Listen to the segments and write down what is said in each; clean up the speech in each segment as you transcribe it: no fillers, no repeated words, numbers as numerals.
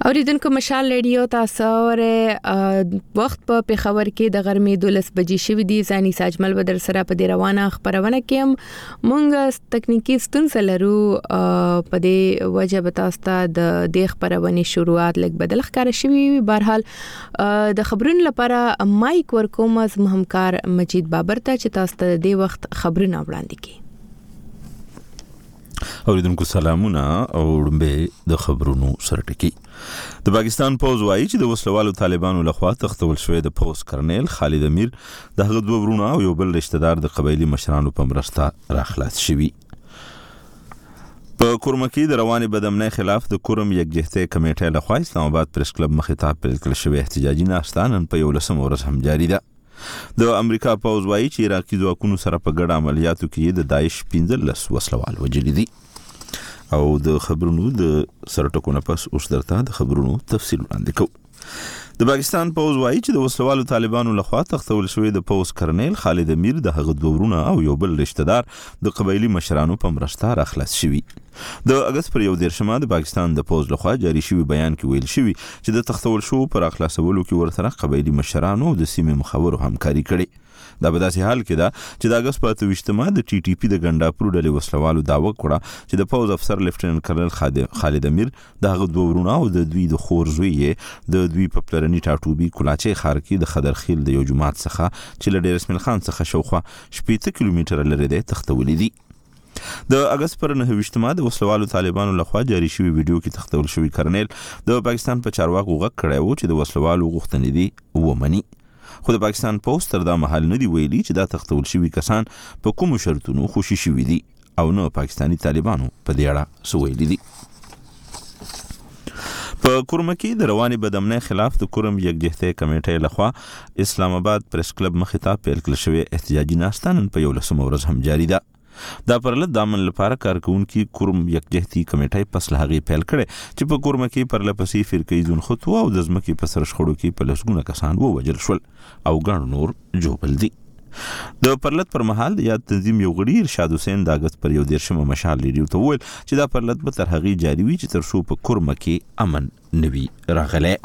اوریدونکو مشال ریډیو تاسو وخت په پیښور کې د غرمې 12 بجې شوې دي. ځاني ساجمل بدر سره په روانه خبرونه کې مونږ تکنیکی ستونزې لرو په دې وجه به تاسو ته د خبرونه شروعات لګ بدل ښکار شوی. بهرحال د خبرونو لپاره مایک ورکوم از همکار مجید بابر ته چې تاسو ته د وخت خبرونه وړاندې کړي. اوریدونکو سلامونه او وړاندې د خبرونو سرټکی. د پاکستان پوز وایي چې د وسلوالو طالبانو لخوا تختول شوی د پوز کرنیل خالد امیر د هغه دوه ورونه او یو بل رشتہ دار د قبایلی مشرانو په مرسته راخلاص شوی. په کورمکی د رواني بدامنۍ خلاف د کورم یکجهتۍ کمیټې لخوا اسلام آباد پریس کلب مخې ته پیل کړل شوی احتجاجي ناستان په 11 ورځ هم جاری ده. د امریکا پوز وایي چې عراقي ځواکونو سره په ګډ عملیاتو کې د داعش 15 وسلوال وژلي دي. او د خبرونو د سرټکو نه پس اوس درته د خبرونو تفصیل وړاندې کوم. د پاکستان پوز وایي چې د وسلوالو طالبانو لخوا تختول شوی د پوز کرنیل خالد امیر د هغه دوه ورونه او یو بل رشتہ دار د قبایلی مشرانو په مرسته راخلاص شوی. د اگست پر 11 د پاکستان د پوز لخوا جاری شوی بیان کې ویل شوی چې د تختول شو پر اخلاصولو کې ورسره قبایلی مشرانو د سیمې مخاورو همکاري کړي. دا په داسې حال کې ده چې د اگست په 28 د ټي ټي پی د ګنډاپور ډلې وسلوالو داوا کړه چې د پوز افسر لیفټیننټ کرنل خالد امیر د هغه دوه ورونه او د دوی د خور زوی د دوی په پلرني ټاټوبي کولاچي خار کې د خدرخیل د یو جماعت څخه چې له ډیر اسماعیل خان څخه شاوخوا 18 کیلومتره لري ده تختولې دي. د اگست پر 29 د وسلوالو طالبانو لخوا جاری شوی ویډیو کې تختول شوی کرنل د پاکستان په چارواکو غږ کړی و چې د وسلوالو غوښتنې دي ومني. خو د پاکستان پوسټ تر دا محل نه دی ویلي چې دا تختول شوی کسان په کوم شرطونو خوشي شوی دي او نه پاکستانی طالبانو په دې اړه څه ویلي دي. په کورمکی د رواني بدامنۍ خلاف د کورم یکجهتۍ کمیټې لخوا اسلام آباد پریس کلب مخې ته پیل کړل شوی احتجاجي ناستان په 11 ورځ هم جاری ده. دا پرله دامن لپاره کارکونکو کورم یکجهتۍ کمیټې پس له هغه پیل کړي چې په کورمکی پرله پسې فرقې ځون خطو او د ځمکې په سر شخړو کې په لسګونه کسان ووجل شول او ګڼ نور جوړل دي. د پرلت پر مهال د یاد تنظیم یو غړي ارشاد حسین د اگست پر 11 مشال ریډیو ته وویل چې دا پرلت به تر هغه جاری وي چې تر څو په کورمکی امن نوي راغلی.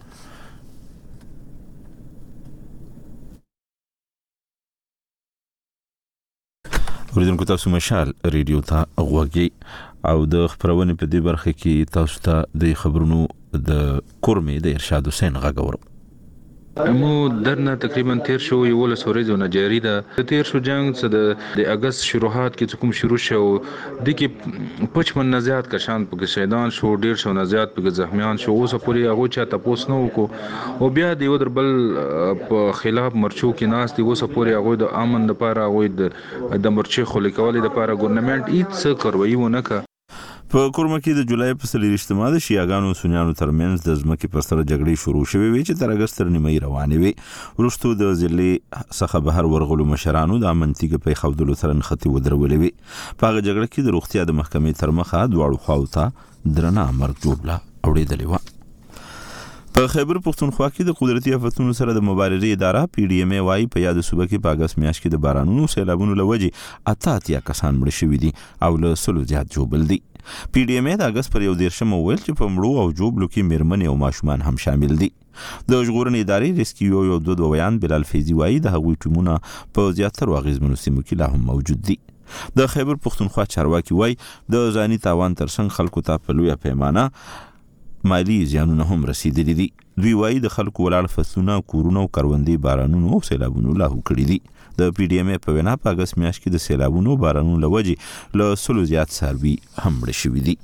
اوریدونکو تاسو مشال ریډیو ته غوږی او د خبرونه په دې برخه کې تاسو ته د خبرونو د کورمې د ارشاد حسین غږورم. مو درنه تقریبا 13 شو یو له سوريزو نه جاری ده. د 13 شو جنگ څخه د اگست شروعات کې کوم شروع شو د کې 55 نه زیات کشان په شهیدان شو 150 نه زیات په زخمیان شو. اوس پورې هغه چا تاسو نو کو او بیا د یو دربل په خلاف مرچو کې ناس دی. اوس پورې هغه د امن لپاره هغه د مرچو خلکولې لپاره ګورنمنت هیڅ کاروایی ونه کړ. په کورمکی د جولای په 30 د شیعاګانو سنیانو ترمنځ د ځمکې پر سر جګړې شروع شوې وي چې تر اگست تر نیمه روانې وي. وروسته د ضلع څخه بهر ورغلو مشرانو د امنتیګ په خودلو سره نختی ودرولې وي. په هغه جګړه کې د روغتیا د محکمې تر مخه دواړو خواو ته درنه مرګ جوړه اوړېدلې و. په خیبر پختونخوا کې د قدرتي آفتونو سره د مبارزې اداره پی ډی ایم ای وايي په یاد صوبه کې په اگست میاشت کې د بارانونو سیلابونو لوجې 88 کسان مړ شوي دي او له 100 زیات جوړل دي. پی ډی ایم ای د اگست پر 11 ویل چې په مړو او جوړلو کې میرمنې او ماشومان هم شامل دي. د ژغورنې ادارې ریسکیو یو دوه ویان بلال فیضی وايي د هغوی ټیمونه په زیاتره اغیزمنو سیمو کې لا هم موجود دي. د خیبر پختونخوا چارواکي وايي د ځاني تاوان ترڅنګ خلکو ته په لویه پیمانه مالی زیانونه هم رسیدلي دي. دوی وايي د خلکو ولاړ فصلونه کورونه او کروندې بارانونو او سیلابونو لاهو کړي دي. د پی ډی ایم ای په وینا په اگست میاشت کې د سیلابونو بارانونو لوجې له 100 زیات څاروي هم مړه شوي دي.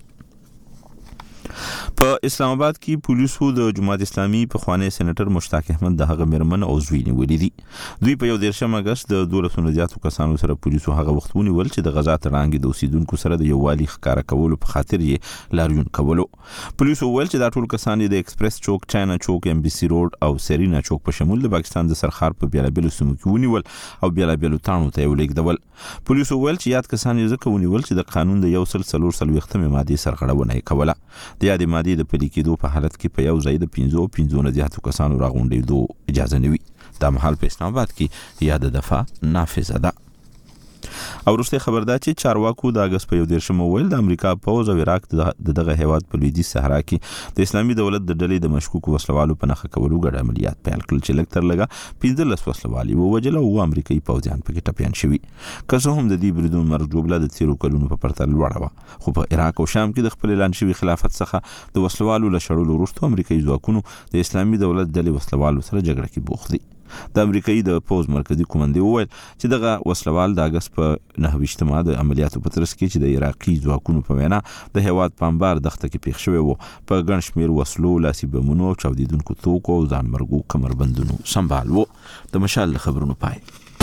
په اسلام آباد کې پولیسو د جماعت اسلامي په خوانی سېنیټر مشتاق احمد د هغه میرمن او زوی نیولې دي. دوی په 11 اگست د 1200 زیاتو کسانو سره پولیسو هغه وخت ونیول چې د غزا ترانګ د اوسیدونکو سره د یووالي ښکارا کولو په خاطر یې لاریون کولو. پولیسو ویل چې دا ټول کسان د ایکسپریس چوک، چاینا چوک، ام بي سي روډ او سرینا چوک په شمول د پاکستان د سرخار په بیلابیلو سیمو کې ونیول او بیلابیلو تانو ته ولیږدول. پولیسو ویل چې یاد کسان یې ځکه ونیول چې د قانون د 144 ماده سرغړونه یې کوله. د یادې مادې د پلي کېدو په حالت کې په یو ځای د 15 زیاتو کسانو راغونډېدو اجازه نه وي. دا مهال په اسلام آباد کې یاد دفعه نافذه ده. او وروسته خبردار چې چارواکو د اگست په 11 ویل د امریکا پوز او عراق دغه هیواد په لویدیځ صحرا کې د اسلامي دولت د ډلې د مشکوک وسلوالو په نخښه کولو ګډ عملیات پیل کړل چې لږ تر لږه 15 وسلوالي ووجل او امریکایي پوځیان پکې ټپيان شوي. که څه هم د دې بریدونو مرګ جوړه د تیرو کلونو په پرتله لوړه وه، خو په عراق او شام کې د خپل اعلان شوي خلافت څخه د وسلوالو له شړلو وروسته امریکایي ځواکونو د اسلامي دولت ډلې وسلوالو سره جګړه کې بوخت دي. د امریکایي د پوز مرکزی کمانډي وویل چې دغه وسلوال د اگست په 9 د عملیاتو په ترڅ کې چې د عراقي ځواکونو په وینا د هیواد پامبار دښته کې پیښ شوی وو په ګڼ شمېر وسلو، لاسي بمونو او چاودیدونکو توکو او ځانمرګو کمربندونو سنبال وو. د مشال خبرونو پای.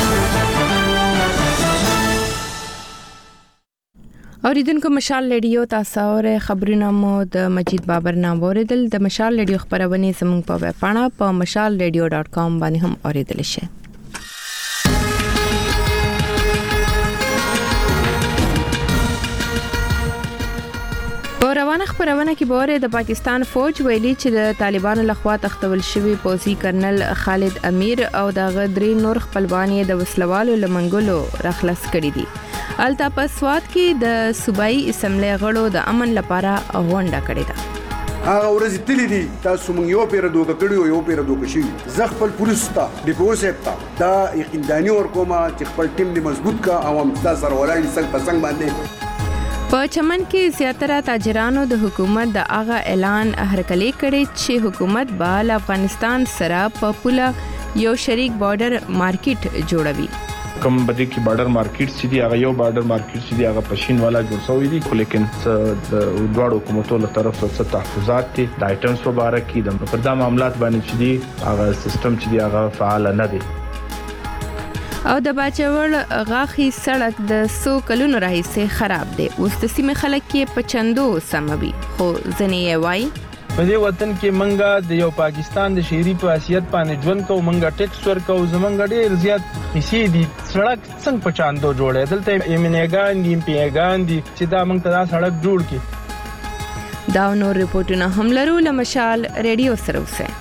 اوریدونکو مشال ریډیو تاسو اورئ خبرونه مو د مجید بابر نام اوریدل. د مشال ریډیو خبرونه زموږ په ویب پاڼه په mashalradio.com باندې هم اوریدل شي. په روانه خبرونه کې بوره د پاکستان فوج ویلي چې د طالبانو لخوا تختول شوی پوځي کرنل خالد امیر او د غدري نور خپلوان د وسلوالو لمنګلو رخصت کړي دي. الته په سواد کې د صوبایي اسمبلی غړو د امن لپاره غونډه کړې ده. هغه ورځ تللی دي تاسو مونږ یو پیر دوه کړیو یو پیر دوه شي زه خپل پولیس ته د پوسپتا دا یقیندانی ور کومه چې خپل ټیم دې مضبوط کا او هم تاسو سره ولای څنګه پسنګ باندې. په چمن کې زیاتره تاجرانو د حکومت د هغه اعلان هرکلی کړي چې حکومت به افغانستان سره په پوله یو شریک بارډر مارکیټ جوړوي. کوم بده کې بارډر مارکیټ چې دی هغه یو بارډر مارکیټ چې دی هغه پښین والا جوړ شوی دی، خو لیکن د دوه حکومتونو له طرف څخه تحفظات دي د آیټمز په اړه کې د پردا معاملات باندې چې دی هغه سیستم چې دی هغه فعال نه دی. او د باچوړ غاخي سړک د 100 کلونو راهیسې خراب دی. اوس د سیمه خلک کې پچندو سموي، خو ځنې وای په دې وطن کې منګه د یو پاکستان د شهري په حیثیت باندې ژوند کوو، منګه ټیکس ورکو، زمونږ ډېر زیات حصې دي. سړک څنګه په چاندو جوړې دلته ایمنګان دي پیغان دي چې دا موږ ته دا سړک جوړ کړي. دا نور ریپورتونه هم لرو له مشال ریډیو سره اوسه.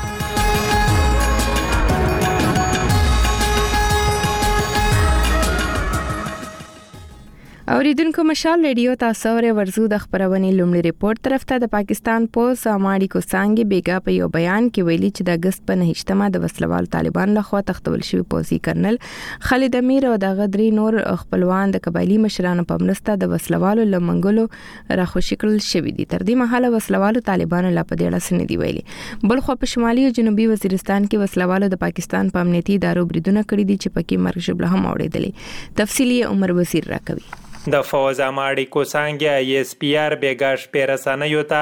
اوریدونکو مشال ریډیو تاسو اورئ ورزو د خبرونه لومړی ریپورت طرف ته د پاکستان پوز اماړي کو څنګه بیګا په یو بیان کې ویلي چې د اگست په 9 د وسلوال طالبان لخوا تختول شوی پوځي کرنل خالد امیر او د غدري نور خپلوان د قبایلی مشرانو په مرسته د وسلوالو لمنګلو راخوشي کړل شوی دي. تر دې مهاله وسلوالو طالبانو لا په دې اړه سن دی ویلي. بلخو په شمالي او جنوبي وزیرستان کې وسلوالو د پاکستان په امنیتي ادارو بریدونه کړی دي چې پکې مرګ شبله هم اوریدلې. تفصیلی عمر وزیر راکوي. د فوز اماړي کو څنګه ایس پی آر بیګاش پیرسانه یوتا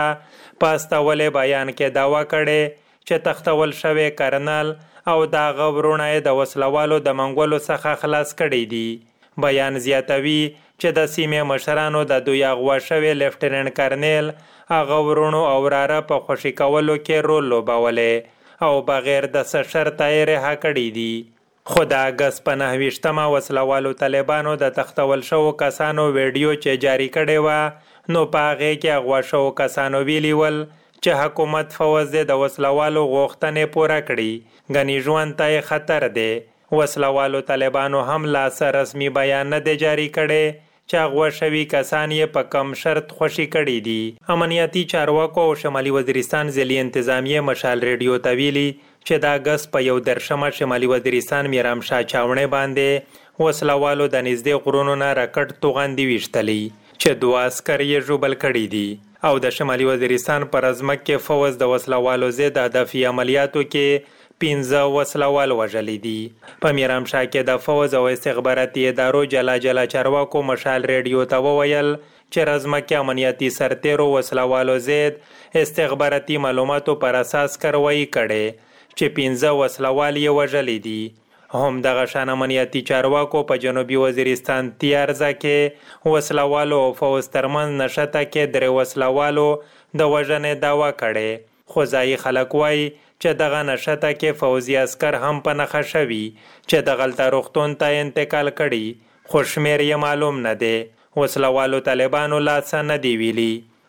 پاستول بیان کې داوا کړي چې تختول شوی کرنل او دا غورونه د وسلوالو د منګولو څخه خلاص کړي دي. بیان زیاتوي چې د سیمې مشرانو د دوی اغوا شوی لیفټیننټ کرنل هغه ورونو او راره په خوشی کولو کې رول لوبوله او بغیر د شرط یې رها کړي دي. خدا اگست په 9 وسلوالو طالبانو د تختول شو کسانو ویډیو چې جاری کړي و نو پاغه کې اغوا شو کسانو ویلی ول چې حکومت فوز د وسلوالو غوښتنې پوره کړي غني ژوند ته خطر دی. وسلوالو طالبانو هم لا رسمي بیان نه دی جاری کړي چې اغوا شوی کسان یې په کم شرط خوشی کړي دي. امنیتي چارواکو او شمالي وزیرستان ځلي انتظامیه مشال ریډیو ته ویلي چې د اگست په 11 شمالي وزیرستان میرام شاه چاونې باندې وسلوالو د نږدې غرونو نه راکټ توغندي وشتلې چې 2 عسكر یې ژوبل کړي دي او د شمالي وزیرستان پر ازمک کې فوز د وسلوالو ضد هدفي عملیاتو کې 15 وسلوال وژلي دي. په میرام شاه کې د فوز او استخباراتي ادارو جلا چارواکو مشال ریډیو ته وویل چې رزمکه امنیتي سرتیرو وسلوالو ضد استخباراتي معلوماتو پر اساس کاروایی کړي چې 15 وسلوال یې وژلي دي. هم دغه شان امنیتي چارواکو په جنوبي وزیرستان تیارزه کې وسلوالو او فوز ترمن نشته کې 3 وسلوالو د وژنې داوا کړي. خو ځایي خلک وایي چې دغه نشته کې فوزي عسكر هم په نښه شوي چې د غلطه روغتون ته انتقال کړي، خو شمیر یې معلوم نه دی. وسلوالو طالبانو لا څه نه دی ویلي.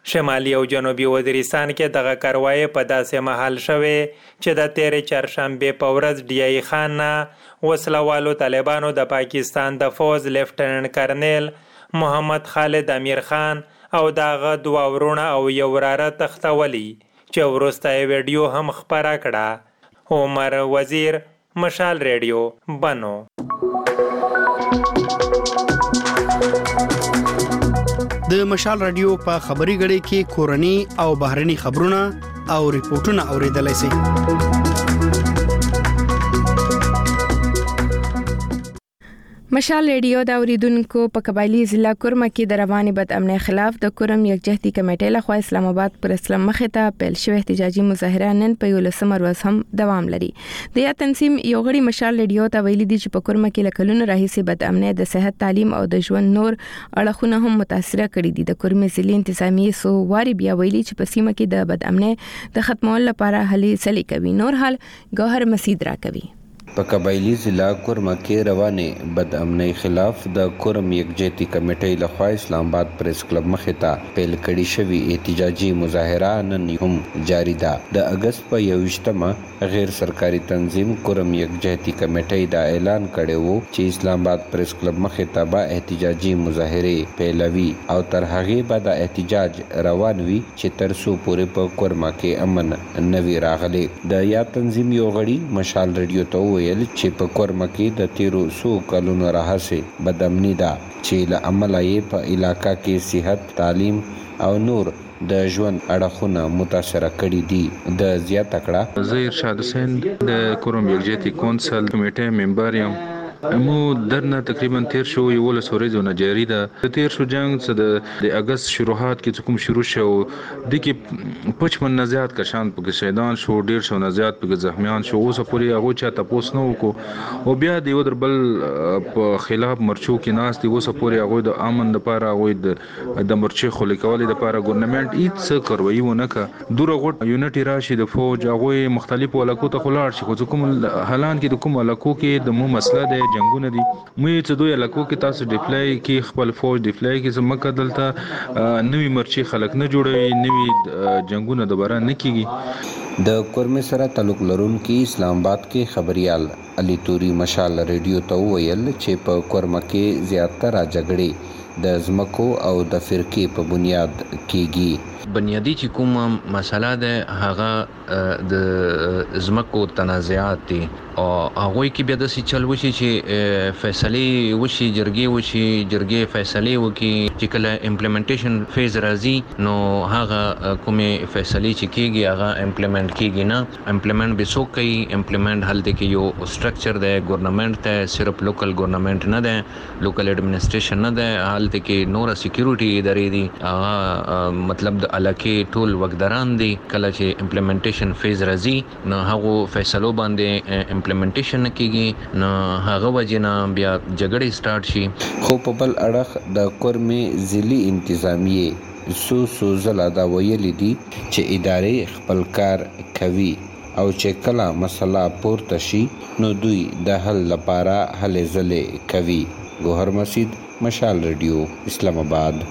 شمالي او جنوبي وزیرستان کې دغه کاروایی په داسې مهال شوې چې د تیرې چهارشنبې په ورځ ډی خان نه وسلوالو طالبانو د پاکستان د فوز لیفټننټ کرنیل محمد خالد امیر خان او دغه دوه ورونه او یو وراره تختولي چې وروسته یې ویډیو هم خپره کړه. عمر وزیر، مشال ریډیو، بنو. د مشال رادیو په خبري غړي کې کورني او بهرني خبرونه او ریپورتونه اوریدلای شئ. مشال ریډیو دا اوریدونکو په قبایلی ضلع کورما کې د رواني بد امنۍ خلاف د کورم یکجهتي کمیټې لخوا اسلام آباد پر اسلام مخې ته پیل شوی احتجاجي مظاهره نن په 11 ورځ هم دوام لري. د یا تنظیم یو غړي مشال ریډیو ته ویلي دي چې په کورما کې لکلونه راهیسي بد امنۍ د صحت، تعلیم او د ژوند نور اړخونه هم متاثر کړي دي. د کورمې ضلع انتظامیه سو واری بیا ویلي چې په سیمه کې د بد امنۍ د ختمولو لپاره هلې ځلې کوي. نور حال گوهر مسید را کوي. په قبایلی ضلع کورما کې روانه بد امنۍ خلاف د کورم یکجهتي کمیټې لخوا اسلام آباد پریس کلب مخې ته پیل کړي شوی احتجاجي مظاهره نن هم جاری ده. د اگست په 21مه غیر سرکاري تنظیم کورم یکجهتي کمیټې دا اعلان کړی وو چې اسلام آباد پریس کلب مخې ته به احتجاجي مظاهره پیلوي او تر هغه به د احتجاج روان وي چې تر څو پورې په کورما کې امن نوي راغلي. د یا تنظیم یو غړي مشال ریډیو ته چې په کورما کې د 1300 کلونو راهسه بدامنی ده چې له عمله یې په علاقہ کې صحت، تعلیم او نور د ژوند اړخونه متاثر کړي دي. د زیاته کړه زه ارشاد حسین د کورم یکجهتي کونسل کمیټې ممبر یم. مو درنه تقریبا 13 ورځې نه جاری ده. د 13 جنگ څخه د اگست شروعات کې کوم شروع شو د کې 55 نه زیات کسان په شهیدان شو، 150 نه زیات په زخمیان شو. اوس پورې هغه چا تاسو نو کو او بیا د ودر بل په خلاف مرچو کې ناس دي. اوس پورې هغه د امن لپاره هغه د مرچو خلک کولې لپاره ګورنمنت هیڅ کاروي ونه کا دوره غټ یونټي راشي د فوج هغه مختلفو علاقو ته خلاړ شي. کوم حالان کې د کوم علاقو کې د مو مسله ده جنگونه دي. مې چې دوی علاقو کې تاسو ډیپلای کې خپل فوج ډیپلای کې زمکه دلته نوې مرچي خلک نه جوړوي، نوې جنگونه دوباره نه کیږي. د کورمې سره تعلق لرونکي اسلام آباد کې خبريال علي توري مشال ریډیو ته ویل چې په کورما کې زیاتره جګړې د زمکو او د فرقې په بنیاد کیږي. بنیادی چې کومه مسله ده هغه د زمکو تنازعات دي او هغه کې بیا د څه چل وشي چې فیصله وشي، جرګې فیصله وکي چې کله امپلیمنټیشن فیز راځي نو هغه کومه فیصله چې کیږي هغه امپلیمنٹ کیږي نه. امپلیمنٹ به څوک کوي؟ امپلیمنٹ هلته کې یو سټرکچر ده، ګورنمنت ته صرف لوکل ګورنمنت نه ده، لوکل ایڈمنسټریشن نه ده. هلته کې نور سکیورټي ادارې دي، هغه مطلب د علاقې ټول وګداران دي. کله چې امپلیمنټیشن فیز راځي نو هغه فیصلو باندې امپلیمنټیشن کیږي نو هغه وجنه بیا جګړې سٹارټ شي. خو په بل اړخ د کورمې ضلعي انتظامیه سو زله دا ویلي دي چې ادارې خپل کار کوي او چې کله مسله پورته شي نو دوی د حل لپاره هلې ځلې کوي. گوهر مسید، مشال ریډیو، اسلام آباد.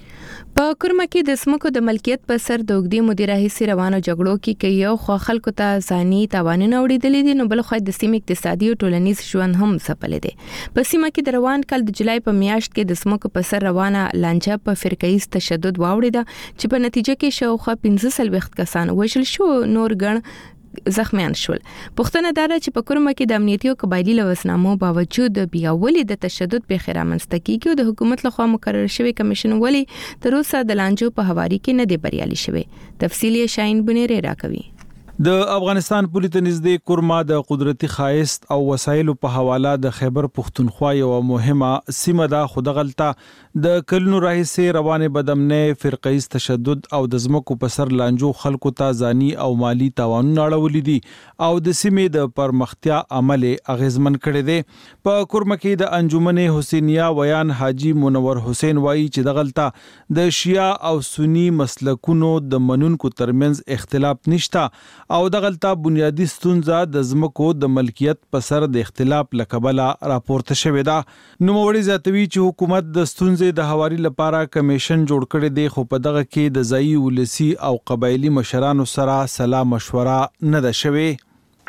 په کورما کې د سمکو د ملکیت په سر د وګړي مدیره هي روانو جګړو کې یو خو خلکو ته ځاني تاوانونه وړيدلې دي، نو بل خو د سیمې اقتصادي او ټولنیز ژوند هم سپلې دي. په سیمه کې د روان کال د جولای په میاشت کې د سمکو په سر روانه لانجه په فرقایي تشدد واوړیده چې په نتیجه کې شاوخوا 15 کسان وژل شو، نور ګڼ زخمیان شول. پښتنه دا چې په کورما کې د امنیتي او قبایلی لوسنامو باوجود بیا ولې د تشدد په خیر رامنځته کیږي او د حکومت لخوا مقرر شوی کمیشن ولې تر اوسه د لانجو په حواري کې نه دی بریالي شوی. تفصیلی شاین بنيره راکوي. د افغانستان پولیس نږدې کورما د قدرتي خایست او وسایلو په حواله د خیبر پښتونخوا یو مهمه سیمه ده. خو د غلطه د کلونو راهیسې روانه بدامنۍ، فرقایي تشدد او د زمکو په سر لانجو خلکو ته ځاني او مالی تاوانونه اړولې دي او د سیمې د پرمختیا عمل اغیزمن کړي دي. په کورما کې د انجمن حسینیه ویان حاجی منور حسین وایي چې د غلطه د شیعه او سنی مسلکونو د منونکو ترمنځ اختلاف نشته او د غلطه بنیادی ستونزه د زمکو د ملکیت په سر د اختلاف لکبله راپورته شوې ده. نو موري زیاتوي چې حکومت د ستونزې ستونزې د هواري لپاره کمیشن جوړ کړی دی، خو په دغه کې د ځایي ولسی او قبایلی مشرانو سره سلا مشوره نه ده شوې.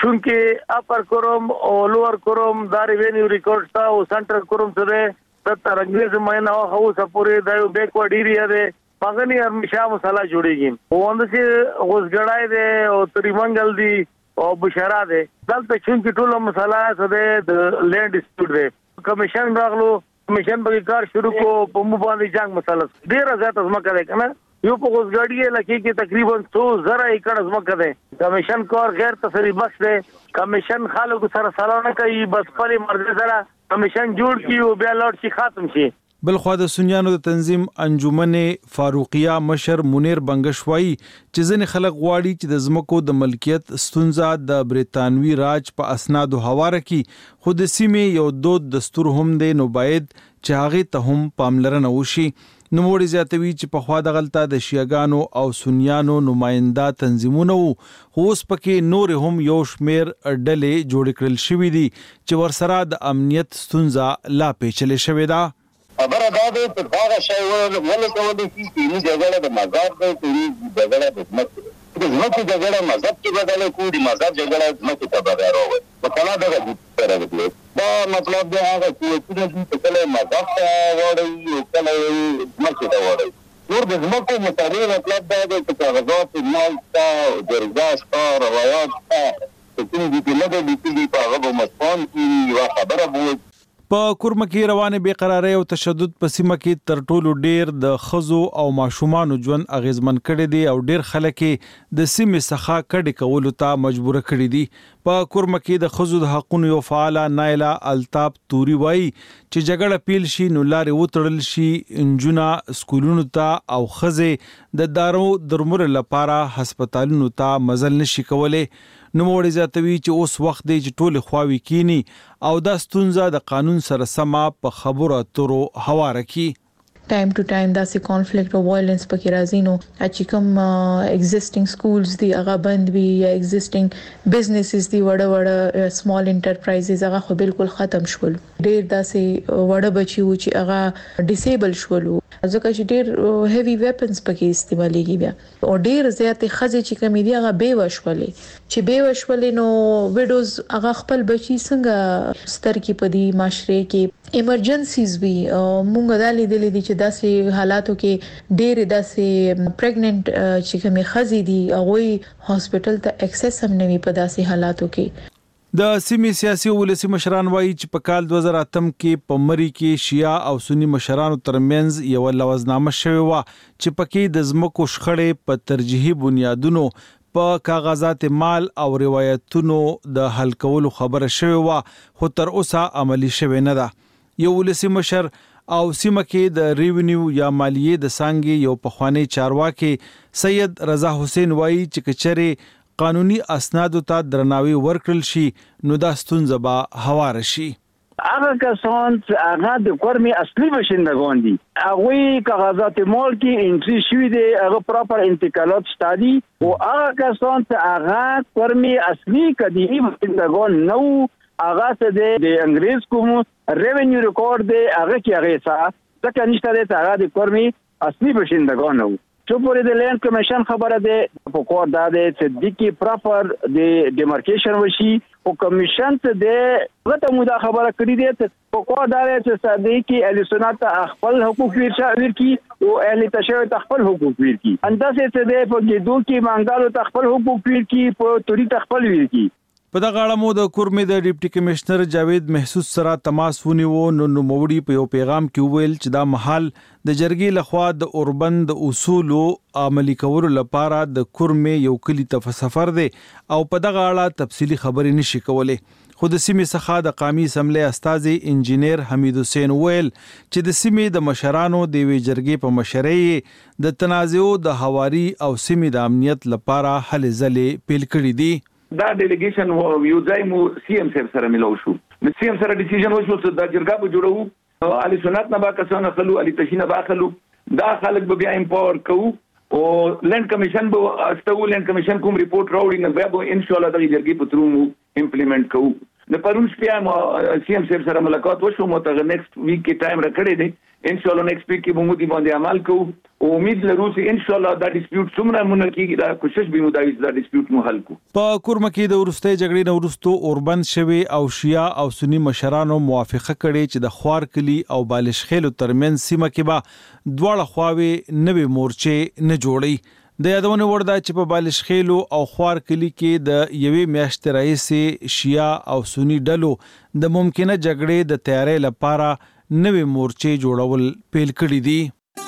چونکه اپر کوروم او لوور کوروم دا ریوینیو ریکارډ تا او سنټرل کوروم سره د ترنګز مېنا او سپورې د یو بیکورډ ایریا ده پغنی همیشه مسله جوړیږي ووند چې غوسګړای ده او تریمنګل دی او بشرا ده دلته چونکه ټول مسله ده د لینډ ډیسپیوټ ده کمیشن راغلو کمیشن به کار شروع کو په مو باندې جنگ مسله ډیر زیات ازمکه ده کنه یو په غوسګړی لکه کې تقریبا 200 ایکڑ ازمکه ده کمیشن کار غیر تصریح بخش ده کمیشن خلکو سره سره نه کوي بس پر مرزه سره کمیشن جوړ کیو بیا لوټ شي ختم شي. بلخوا د سنیانو د تنظیم انجمن فاروقیه مشر منیر بنگشوایی چې ځنې خلک غواړي چې د ځمکو د ملکیت ستونزه د بریتانوي راج په اسنادو هواره کی، خو د سیمې یو دود دستور هم دی نو باید چې هغه ته هم پاملرنه وشي. نوموړي زیاتوي چې په خوا د غلطه د شیعاګانو او سنیانو نماینده تنظیمونه وو، خو اوس پکې نور هم یو شمیر ډلې جوړ کړل شوې دي چې ورسره د امنیت ستونزه لا پیچلې شوې ده. خبره دا ده چې هغه شی ولې کولی شي چې موږ جګړه د مذهب دی چې جګړه د ځمکې د ځمکې جګړه مذهب کې بدله کړو د مذهب جګړه ځمکې ته بغیر راوړي په کله دغه سره وکړي دا مطلب دی هغه قوتونه چې کله مذهب ته واړوي او کله ځمکې ته واړوي نور د ځمکو مطابق مطلب دا دی چې کاغذات مال ته جرګه شته روایات شته چې کوم دي چې نه دي په هغه به مسپان کړي یوه خبره به په کورمه کې روانه بې قرارۍ او تشدد په سیمه کې تر ټولو ډیر د ښځو او ماشومانو ژوند اغیزمن کړی دی او ډیر خلک د سیمې څخه کډې کولو ته مجبور کړي دي. په کورمه کې د ښځو د حقونو یو فعاله نایله الطاف توري وایي چې جګړه پیل شي نو لارې وتړل شي، نجونه سکولونو ته او ښځې د دارو درملو لپاره هسپتالونو ته مزل نشي کولی. نوموړي زیاتوي چې اوس وخت دی چې ټولې خواوې کینی او دا ستونزه د قانون سره سمه په خبرو اترو هواره کی. ټایم ټو ټایم داسې کانفلیکټ او وایلنس پکې راځي نو چې کوم ایگزیسټینګ سکولز دی هغه بند وي یا ایگزیسټینګ بزنسز دی وړه سمال انټرپرایزز هغه خو بالکل ختم شول. ډیر داسې وړه بچي و چې هغه ډیسیبل شول ځکه چې ډیر هیوی ویپنز پکې استعمالېږي بیا او ډیر زیات خزې چې کمی دی هغه بے وشولې نو ویډوز هغه خپل بچي څنګه ستر کې پدی معاشره کې ایمرجنسیز وی مونږ دالې دلې دي چې داسې حالاتو کې ډېر داسې پریګننٹ چې کومې خزې دي هغه هاسپټل ته اکسس هم نه وي په داسې حالاتو کې. د سیمې سیاسي او ولسی مشران وایي چې په کال 2008 کې په مری کې شیعه او سنی مشرانو ترمنځ یو لوزنامه شوې و چې پکې د ځمکو شخړې په ترجیحي بنیادونو په کاغذات مال او روایتونو د حل کولو خبره شوې و خو تر اوسه عملی شوې نه ده. یو ولسی مشر او سیمه کې د ریونیو یا مالیې د څنګه یو پخوانی چارواکي سید رضا حسین وایي چې کچره قانوني اسنادو ته درناوی ورکړل شي نو دا ستونزه به هواره شي. هغه کسان چې هغه د کورمي اصلي باشندگان دي هغه کاغذات مال کې انټری شوی دی هغه پراپر انتقالات شته دي او هغه کسان چې هغه کورمي اصلي قدیمی باشندگان نو هغه ته د انګریز کوم ریونیو ریکارډ دی هغه کې هغه څه ځکه نشته دی هغه د کورمي اصلي باشندگان نو چې پورې د لینډ کمیشن خبره ده په کور دا ده چې د کی پراپر د ډیمارکیشن وشي او کمیشن ته د غته مودا خبره کړی دی چې په کور دا ده چې صدې کې اهل سنت خپل حقوق ورشاور کی او اهل تشیع خپل حقوق ور کی اندازې ته د په کې دوه کې مانګالو خپل حقوق ور کی په توري خپل ور کی. په دغه اړه مو د کورمې د ډیپټي کمشنر جاوید محسوس سره تماس ونیو نو نوموړي په یو پیغام کې ویل چې دا محل د جرګې لخوا د اوربند د اصول عملي کولو لپاره د کورمې یو کلی ته سفر دی او په دغه اړه تفصیلی خبرې نشي کولای. خو د سیمې څخه د قومي اسمبلی استاذ انجینیر حمید حسین ویل چې د سیمې د مشرانو د وی جرګې په مشرۍ د تنازع د حواري او سیمې د امنیت لپاره هلې ځلې پیل کړې دي. دا ډیلیګیشن یو ځای مو سی ام سره ملو شو د سی ام سره ډیسیژن وشو چې د جرګه به جوړو علي سنت نه با کسان خلو علي تشینه با خلو دا خلک به بیا امپاور کوو او لند کمیشن به استو لند کمیشن کوم ریپورت راوړي نه بیا به ان شاء الله د جرګې په تروم امپلیمنٹ کوو. نو پرون شپه سی ام صاحب سره ملاقات وشو مو ته نیکسټ ویک کې ټایم راکړی دی ان شاء الله نیکسټ ویک کې به موږ دې باندې عمل کوو او امید لرو چې ان شاء الله دا ډیسپیوټ څومره مونږ کېږي دا کوشش به مو دا ډیسپیوټ مو حل کو. په کورم کې د ورسته جګړې نه ورستو اوربند شوی او شیعه او سنی مشرانو موافقه کړې چې د خوار کلی او بالشخیلو ترمن سیمه کې به دواړه خواوې نوې مورچې نه جوړي. د یادونه وردا چې په بالشخیلو او خوار کلی کې د یوې میاشتې راهیسې شیعه او سنی ډلو د ممکنه جګړې د تیارۍ لپاره نوې مورچې جوړول پیل کړي دي.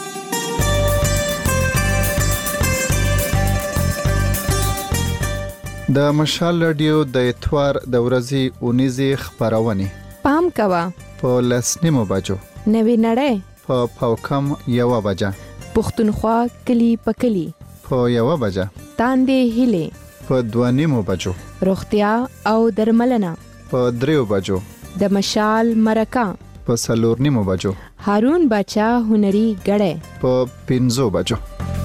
د مشال رادیو د اتوار د ورځې اونیزي خبرونه پام کوا په لسنیمو بجو نوې نړۍ په پاوکم 1 بجه پښتونخوا کلی پکلی په 1 بجه تاندې هله په 2 بجو روغتیا او درملنه په 3 بجو د مشال مرکه په 4 بجو هارون بچا هنري غړې په 5 بجو.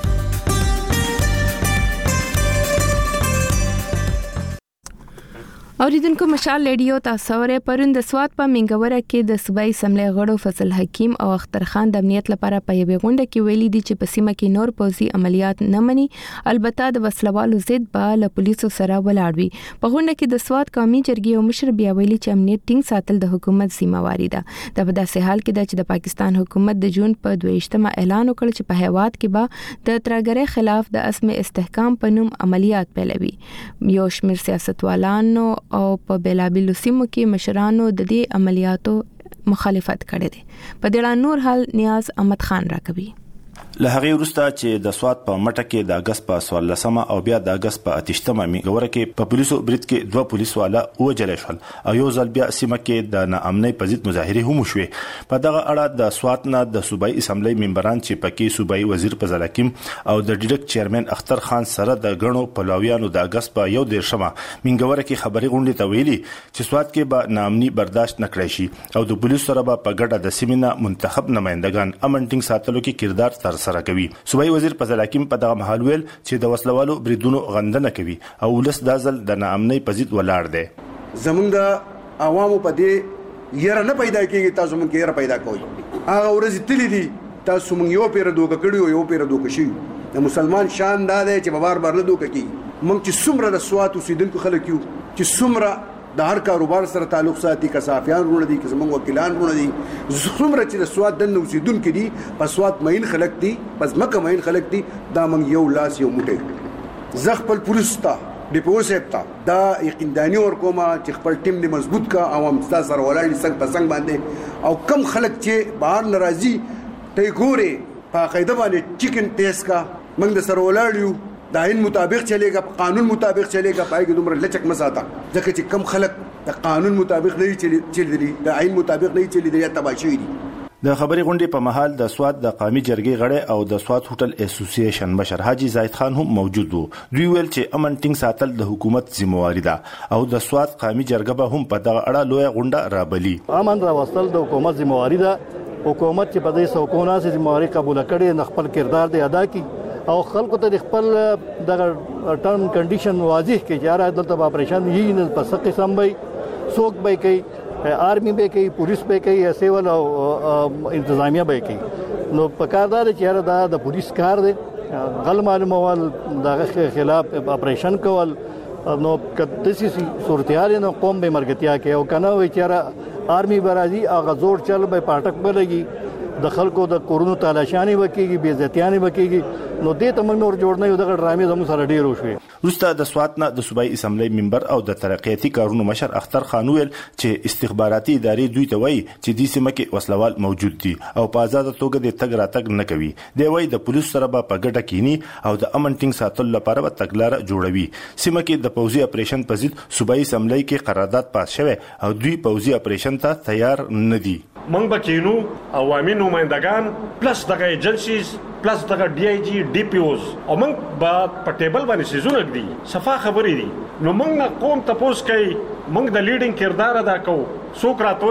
اوریدونکو مشال ریډیو تاسو ورې پرون د سواد په منګوره کې د صوبایي سملې غړو فضل حکیم او اختر خان د امنیت لپاره په یوه غونډه کې ویلي دي چې په سیمه کې نور پوځي عملیات نه مني البته د وسلوالو ضد به له پولیسو سره ولاړ وي. په غونډه کې د سواد قومي جرګې او مشر بیا ویلي چې امنیت ټینګ ساتل د حکومت ذمہواری ده. دا په داسې حال کې ده چې د پاکستان حکومت د جون په 22 اعلان وکړ چې په هیواد کې به د ترګرۍ خلاف د اسم استحکام په نوم عملیات پیلوي. یو شمېر سیاستوالانو او په بیلابیلو سیمو کې مشرانو د دې عملیاتو مخالفت کړې ده. په دې نور حال نیاز احمد خان راکوي. له هغه وروسته چې د سواد په مټه کې د اگست په 14مه او بیا د اگست په 28مه میګوره کې په پولیسو برید کې 2 پولیس والا وجل شول او یو ځل بیا سیمه کې د ناامنۍ په ضد مظاهره هم شوې. په دغه اړه د سواد نه د صوبایي اسمبلی ممبران چې پکې صوبایي وزیر فضل حکیم او د ډیرکټ چیرمن اختر خان سره د غنو پلاویانو د اگست په 1 میګوره کې خبري غونډه ته ویلي چې سواد کې به ناامني برداشت نکړي شي او د پولیسو سره په ګډه د سیمه منتخب نمائندگان امن ټینګ ساتلو کې کردار تر سره کوي. صوبایي وزیر فضل حکیم په دغه محل ویل چې د وسلوالو بریدونو غندنه کوي او ولس دازل د ناامنۍ په ضد ولاړ دی. زمونږ د عوامو په دې یره نه پیدا کیږي تاسو مونږ یره پیدا کوئ. هغه ورځ تللی دي تاسو مونږ یو پیر دوک کړیو یو پیر دوک شي. د مسلمان شان دا دی چې بار بار نه دوک کی. مونږ چې څومره د سواد اوسیدونکو خلک یو چې څومره د هر کاروبار سره تعلق ساتي کسافیان رونه دي که زمونږ وکیلان رونه دي څومره چې د سواد د اوسیدونکو دي په سواد مین خلک دي پس مکه مین خلک دي دا مونږ یو لاس یو موټی زه خپل پولیس ته ډیپو سیب ته دا یقینداني ورکوم چې خپل ټیم دې مضبوط کا او هم تاسو سره ولاړ څنګه په څنګه باندې او کم خلک چې بهر ناراضي ته ګوري په قاعده باندې چیکن ټیس کا موږ د سره ولاړ یو د آئین مطابق چلےګا قانون مطابق چلےګا پای کې دومره لچک مساته ځکه چې کم خلک د قانون مطابق نه چلی دي د آئین مطابق نه چلی دي یا تباشوي دي. د خبري غونډې په محل د سواد د قومي جرګې غړي او د سواد هوټل اسوسییشن مشر حاجی زاید خان هم موجود وو. دوی ویل چې امن ټینګ ساتل د حکومت ذمہواری ده او د سواد قومي جرګه به هم په دغه اړه لوی غونډه رابلی. امن راوستل د حکومت ذمہواری ده. حکومت چې په دې سوکونه سي ذمہواری قبول کړي نه خپل کردار دی ادا کړي او خلکو ته خپل دغه ټرم کنډیشن واضح کړي چې را دلته اپریشن یې نه پس قسم به څوک به کوي آرمی به کوي پولیس به کوي سیول او انتظامیه به کوي. نو په کار دا چې دا د پولیس کار دی غل معلومول دغه خلاف اپریشن کول نو کدسي صورتحال نو قوم به مرګتیا کوي او کنه وي چې آرمی برازي اغه زور چل به پټک بلګي د خلکو د کورونو تالاشانی وکيږي بے عزتیانی وکيږي نو دې تمنګ نور جوړ نه یو دغه ډرامې زمو سره ډیر وشوي. روسته د سواد نه د صوبایي اسمبلی ممبر او د ترقیاتي کارونو مشر اختر خان ویل چې استخباراتي ادارې دوی ته وایي چې د سیمه کې وسلوال موجود دي او په آزاد توګه د تګ راتګ نه کوي. دی وایي د پولیس سره به په ګډه کینی او د امن ټینګ ساتلو لپاره به تګلارې جوړوي. سیمه کې د پوځي اپریشن په ضد صوبایي اسمبلی کې قرارداد پاس شوه او دوی پوځي اپریشن ته تیار نه دي. موږ بکینو عوامي نمائندگان پلس دغه ایجنسیز پلس دغه ډي آی جی ډي پی اوز او موږ په ټیبل باندې سيزونه دي صفه خبرې دي. نو موږ قوم تاسو کوي موږ د لیډینګ کردار ادا کوو څوک راتوي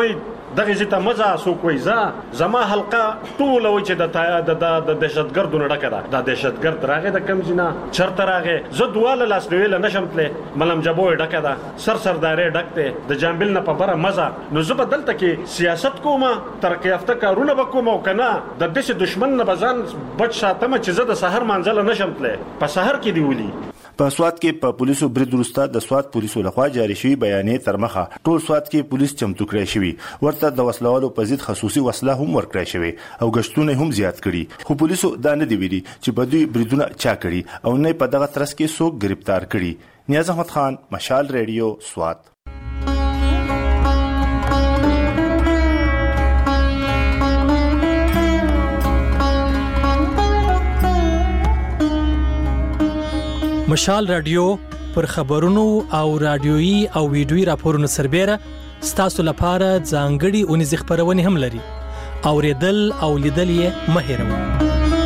دغه زیته مزه سو کوي زما حلقه ټول وای چې د دهشتګردو نډکه ده د دهشتګرد راغې د کم جنا چرته راغې زه دواله لاس نیول نشم تله ملم جبو ډکه ده سردارې ډکته د جامبل نه په بره مزه نو زه بدلته کې سیاست کومه ترقی یافته کارونه وکوم او کنه د دې دشمن نه بزان بچ ساتم چې زه د سحر منځل نشم تله په سحر کې دی ولي په سوات کې په پولیسو برید وروسته د سوات پولیسو لخوا جاري شوی بیانیه تر مخه ټول سوات کې پولیس چمتو کړی شوی ورته د وسلوالو په ضد خصوصي وسله هم ورکړی شوی او غشتونه هم زیات کړي خو پولیسو دا نه دی ویلي چې په دوی بریدونه چا کړي او نه په دغه ترڅ کې څوک گرفتار کړي نیاز احمد خان مشال ریډیو سوات مشال رادیو پر خبرونو او رادیويي او ویډیويي راپورونو سربېره ستاسو لپاره ځانګړي اونیز خبرونه هم لري اوریدل او لیدل یې مه هېروئ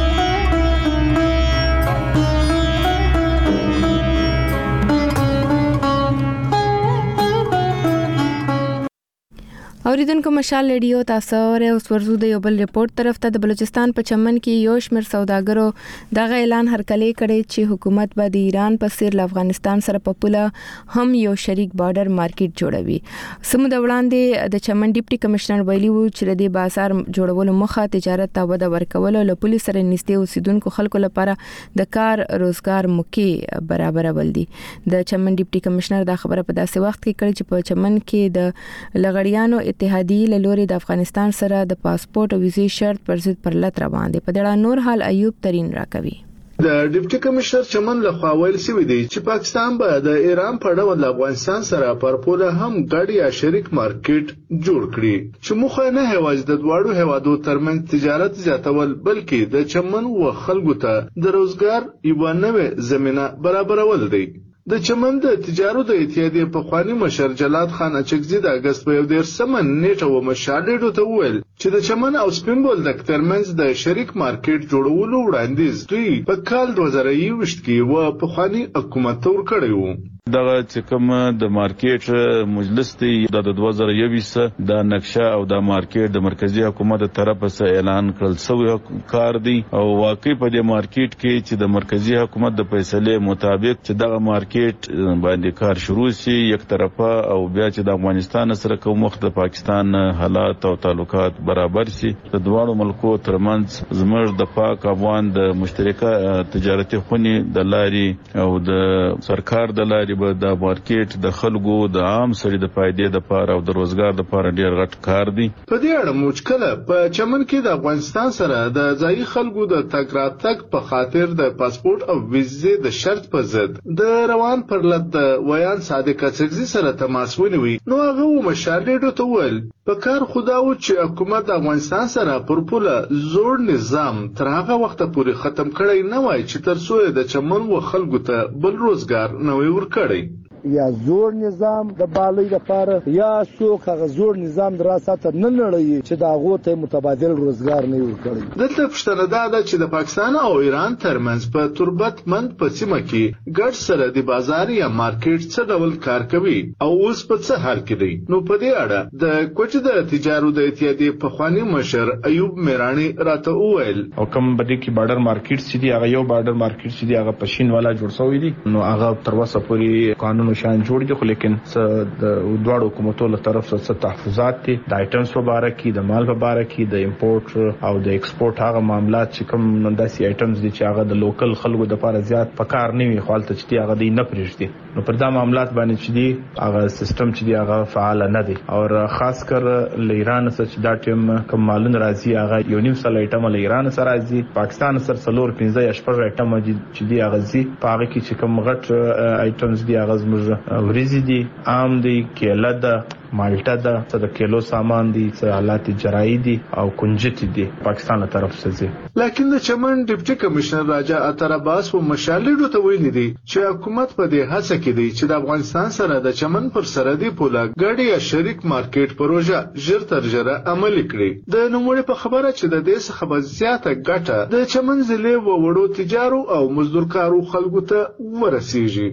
اوریدونکو مشال ریډیو تاسو اوره اوس ورزو د یو بل ریپورت طرف ته د بلوچستان په چمن کې یو شمېر سوداګرو دغه اعلان هرکلی کړي چې حکومت به د ایران په څیر له افغانستان سره په پوله هم یو شریک بارډر مارکیټ جوړوي سمو د وړاندې د چمن ډیپټي کمشنر ویلي وو چې د بازار جوړولو مخه تجارت ته وده ورکول او پولیس سره نږدې اوسیدونکو خلکو لپاره د کار روزګار موقع برابرول دي د چمن ډیپټي کمشنر دا خبره په داسې وخت کې کړې چې په چمن کې د لغړیانو اتحادیه له لوري د افغانستان سره د پاسپورت او ویزې شرط پر ضد پر لټ روان دي په دغه نور حال ایوب ترين راکوي د ډیپټي کمشنر چمن له خوا ویل شوی دی چې پاکستان به د ایران په ډول د افغانستان سره پر پوله هم ګډ یا شریک مارکیټ جوړ کړي چې مخه نه هواج د دوړو هوادو ترمنځ تجارت زیاتول بلکې د چمن و خلکو ته د روزګار یو نوې زمينه برابرول دی د چمن د تجارو د اتحادیې په خواني مشر جلاد خان اچکزي د اگست په 13 نیټه و مشاهده ته وویل چې د چمن او سپینبول د ترمنځ د شریک مارکیټ جوړولو وړاندیز دوی په کال 2021 کې و په خواني حکومت ور کړی وو دغه چې کوم د مارکیټ مجلس دی د 2021 د نقشه او د مارکیټ د مرکزی حکومت طرفه څخه اعلان کړل شوی کار دی او واقعي په دې مارکیټ کې چې د مرکزی حکومت د فیصله مطابق چې دغه مارکیټ باندې کار شروع شي یک طرفه او بیا چې د افغانستان سره کوم وخت د پاکستان حالات او تعلقات برابر شي د دوه ملکو ترمنځ زموږ د پاک افغان د مشترکه تجارتي خونی د لاري او د سرکار د لاري د مارکیټ د خلکو د عام سړي د فائدې د پاره او د روزګار د پاره ډیر غټ کار دی په دې اړه موچکله په چمن کې د افغانستان سره د ځایي خلکو د تګ راتګ په خاطر د پاسپورت او ویزې د شرط په ضد د روان پر لټ د ویان صادق اڅکزي سره تماس ونیوي نو هغه مشارډو ته ول په کار خداو چې حکومت د افغانستان سره پر پوله زوړ نظام تر هغه وخت پورې ختم کړی نه وای چې تر څو د چمن و خلکو ته بل روزګار نوې ورکړي یا زوړ نظام د بالي لپاره یا څوک هغه زوړ نظام دراسته نه لړۍ چې دا غوته متبادل روزګار نه ورکړي دلته پښتنه ده چې د پاکستان او ایران ترمنځ په تربت مند په سیمه کې ګډ سره د بازار یا مارکیټ څه ډول کار کوي او اوس په څه حال کې دی نو په دې اړه د کوچ د تجارت د اتحادیې په خواني مشر ایوب میرانی راته وویل او کوم بده کې بارډر مارکیټ سي دی هغه یو بارډر مارکیټ سي دی هغه پښین والا جوړ شوی دی نو هغه تر وسه پورې قانون شان جوړ دي خو لیکن د دوه حکومتو له طرف څخه تحفظات دي د آیټمز په اړه کې د مال په اړه کې د امپورټ او د ایکسپورټ هغه معاملات چې کوم داسې آیټمز دي چې هغه د لوکل خلکو د لپاره زیات پکار نه وي خالته چې هغه دی نه پرېږدي نو پر دا معاملات باندې چې دی هغه سیستم چې دی هغه فعال نه دی او خاص کر له ایران سره چې دا ټیم کوم مالونه راځي هغه یو نیم سل آیټم له ایران سره راځي پاکستان سره څلور 15 یا 8 آیټم چې دی هغه زی په هغه کې چې کوم غټ آیټمز دی هغه زموږ وريزي دي عام دي کېله ده مالټا ده څه د کیلو سامان دي څه حالات جرایی دي او کنجت دي پاکستان له طرف څخه لکه د چمن ډیپټي کمشنر راجا اتر عباس و مشالډو ته ویلي دي چې حکومت په دې هڅه کې دی چې د افغانستان سره د چمن پر سرحدي پوله ګډي یا شریک مارکیټ پروژه ژر تر ژره عملي کړي د نوموړي په خبره چې د دې څخه زیاته ګټه د چمن ضلع و وړو تجارو او مزدورکارو خلکو ته ورسیږي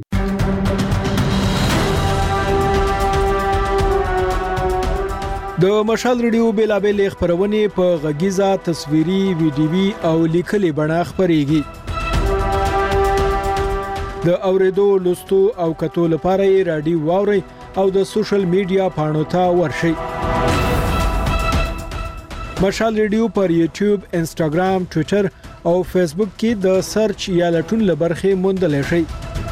د مشال ریډیو بیلابل خبرونه په غږیزه تصویري ویډیوي او لیکلي بڼه خبريږي د اوریدو لوستو او کتو لپاره رادیو واوري او د سوشل میډیا پاڼو ته ورشي مشال ریډیو پر یوټیوب انستګرام ټوئیټر او فیسبوک کې د سرچ یا لټون لبرخه موندل شي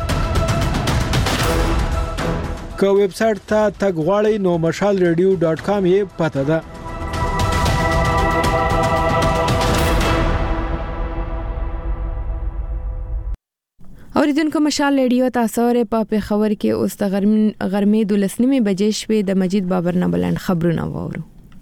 که ویب سټ ته تګ غواړئ نو mashalradio.com یې پته ده اوریدونکو مشال ریډیو تاسو لري په خبر کې اوس د غرمې 12:30 بجې شوې د مجید بابر نه بلند خبرونه وورو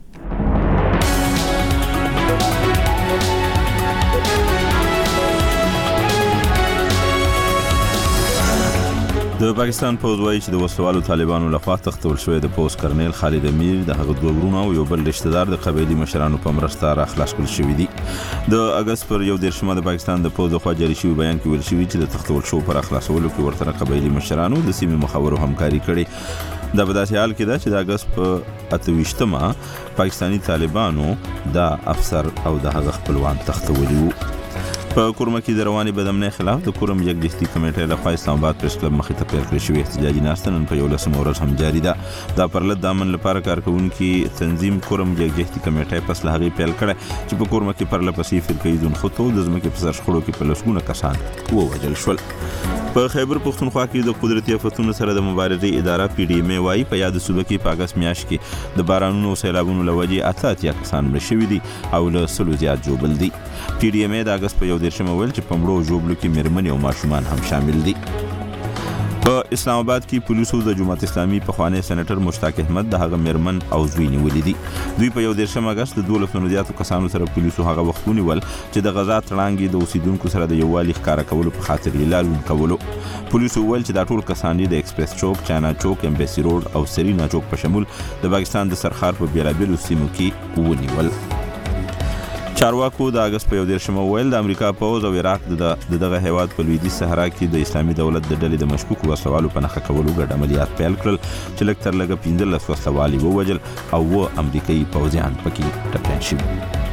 د پاکستان پوز وایي چې د وسلوالو طالبانو لخوا تختول شوی د پوز کرنیل خالد امیر د هغه دوه ورونه او یو بل رشتہ دار د قبایلی مشرانو په مرسته را خلاص کړل شوی دی د اگست پر 1 د پاکستان د پوز خوا جاری شوی بیان کې ویل شوی چې د تختول شو پر خلاصولو کې ورته قبایلی مشرانو د سیمې مخابرو همکاري کړې د بداسي حال کې دا چې د اگست په 28مه پاکستانی طالبانو دا افسر او د هغه خپلوان تختولي وو په کورمه کې د رواني بدامنۍ خلاف د کورم یکجهتي کمیټې لخوا اسلام آباد پریس کلب مخې ته پیل کړی شوی احتجاجي ناستن په 11 ورځ هم جاری ده دا پرلط دامن لپاره کارکونکو تنظیم کورم یکجهتي کمیټې پس له هغه پیل کړه چې په کورمه کې پرله پسې فرقې دون خطو د ځمکې په سر شخړو کې په لسګونه کسان ووژل شول په خیبر پختونخوا کې د قدرتي آفتونو سره د مبارزې اداره پی ډی ایم وايي په یاد صوبه کې په اگست میاشت کې د بارانونو او سیلابونو لوجې اتیا کسان مړ شوي دي او له سلو زیات جوړل دي پی ډی ایم د اگست په 11 ویل چې په مړو جوړلو کې مېرمنې او ماشومان هم شامل دي په اسلام آباد کې پولیسو د جماعت اسلامي په خواني سېنیټر مشتاق احمد د هغه مېرمن او زوی نیولې دي دوی په 11 اگست د 12 زیاتو کسانو سره پولیسو هغه وختونه ول چې د غزا تړانګي د اوسیدونکو سره د یووالي ښکارا کولو په خاطر لالون کولو پولیسو ول چې دا ټول کسان د ایکسپریس چوک چانا چوک امبیسي روډ او سرینا چوک په شمول د پاکستان د سرخار په بیلابلو سیمو کې ونیول چارواکو د اگست په 11 ویل د امریکا پوز او عراق دغه هیواد په لویدي صحرا کې د اسلامي دولت د ډلې د مشکوکو وسلوالو په نښه کولو ګډ عملیات پیل کړل چې لږ تر لږه 15 وسلوالي ووجل او امریکایي پوځیان پکې ټپیان شوي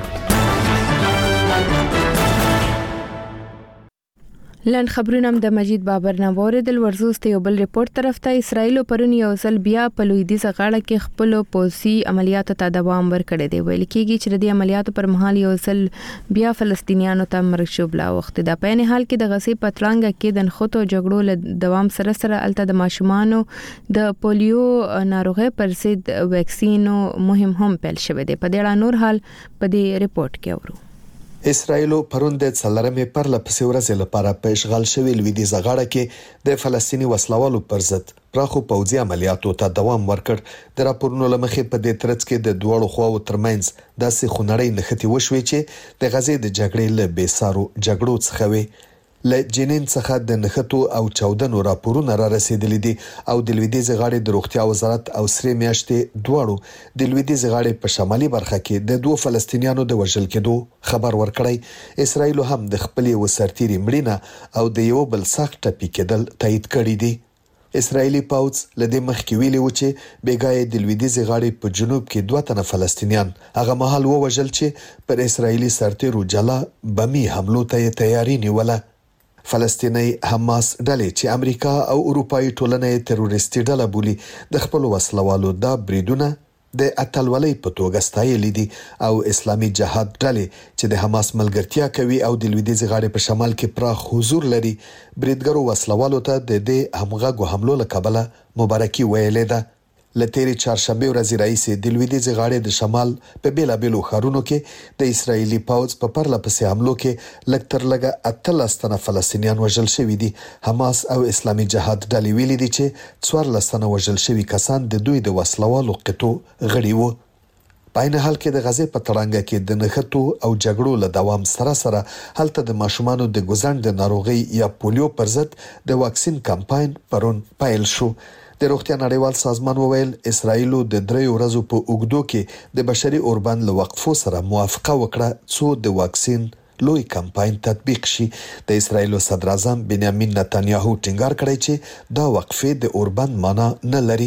لن خبرونه د مجید بابر نه وریدل ورزوست یو بل ریپورت طرف ته اسرایل پرون یو ځل بیا په لویدیځ غاړه کې خپل پوځي عملیاتو ته دوام ورکړی دی ویل کېږي چې د عملیاتو پر مهال یو ځل بیا فلسطینیانو ته مرګ شوبلا وخت د په نه حال کې د غزې پترانګ کې د نخودو جګړو له دوام سره الته د ماشومانو د پولیو ناروغي پر ضد ویکسینو مهم هم پیل شوی دی په دې اړه نور حال په دې ریپورت کې اورو اسرایل پرون د څلرمې پر لپسې ورځې لپاره په اشغال شوی لویدیځ غاړه کې د فلسطینی وسلوالو پر ضد پراخو پوځي عملیاتو ته دوام ورکړ د راپورونو لمخې په دې ترڅ کې د دوړو خواو ترمنځ داسې خونړۍ نښتې وشوي چې د غزې د جګړې له بیسارو جګړو څخه وي له جنین څخه د نښتو او چاودنو راپورونه را رسیدلي دي او د لویدیځ غاړې د روغتیا وزارت او سری میاشتې دواړو د لویدیځ غاړې په شمالي برخه کې د دوه فلسطینیانو د وژل کېدو خبر ورکړی اسرایل هم د خپلې وسرتيري مړینه او د یو بل سخت ټپي کېدل تایید کړی دی اسرایلی پوځ لدې مخکې ویلي و چې بیګای د لویدیځ غاړې په جنوب کې دوه تنه فلسطینیان هغه مهال وژل چې پر اسرایلی سرتیرو جلا بمی حملو ته تیاری نیوله فلسطینی حماس ډلې چې امریکا او اروپאי ټولنه تروریستي ډله بولي د خپل وسلوالو دا بریدونه د اتلولۍ په توګه ستایلي دي او اسلامي جهاد ډلې چې د حماس ملګرتیا کوي او د لویدیځ غاړې په شمال کې پراخ حضور لري بریدګرو وسلوالو ته د دې همغږو حملو له کبله مبارکي ویلې ده لتیری چهارشنبه ورځ رئیس د لویدیځ غاړې د شمال په بیلابلو ښارونو کې د اسرایلی پوځ په پرله پسې حملو کې لږ تر لږه 18 تنه فلسطینیان وژل شوي دي حماس او اسلامي جهاد ډلې ویلي دي چې 14 تنه وژل شوي کسان د دوی د وسلوالو قطو غړي وو په عین حال کې د غزې په تړانګه کې د نښتو او جګړو له دوام سره هلته د ماشومانو د ګوزند د ناروغي یا پولیو پر ضد د واکسین کمپاین پرون پیل شو د روغتیا نړیوال سازمان وویل اسرایل د 3 ورځو په اوګدو کې د بشري اوربان له وقفو سره موافقه وکړه څو د واکسین لوی کمپاین تطبیق شي د اسرایل صدر اعظم بنیامین نتانیاهو ټینګار کړی چې دا وقفه د اوربان معنا نه لري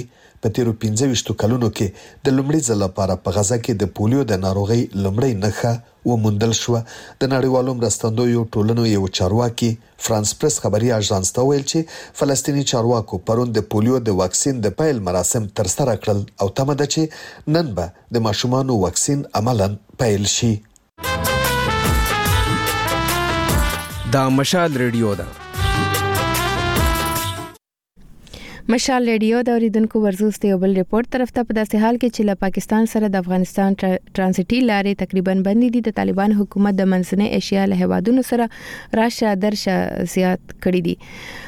په تیرو 15 کلونو کې د لومړي ځل لپاره په غزا کې د پولیو د ناروغي لومړی نښه وموندل شو. د نړیوالو مرستندویو ټولنو یو چارواکي فرانس پریس خبري اژانس ته ویل چې فلسطینی چارواکو پرون د پولیو د واکسین د پیل مراسم ترسره کړل او تمه ده چې نن به د ماشومانو واکسین عملاً پیل شي. دا مشال ریډیو ده. مشال ریډیو د اوریدونکو ورزوس ته بل ریپورت طرف ته په داسې حال کې چې له پاکستان سره د افغانستان ترانزیټي لارې تقریبا بندې دي. د طالبان حکومت د منځنۍ ایشیا له هیوادونو سره راشه درشه زیات کړی دي.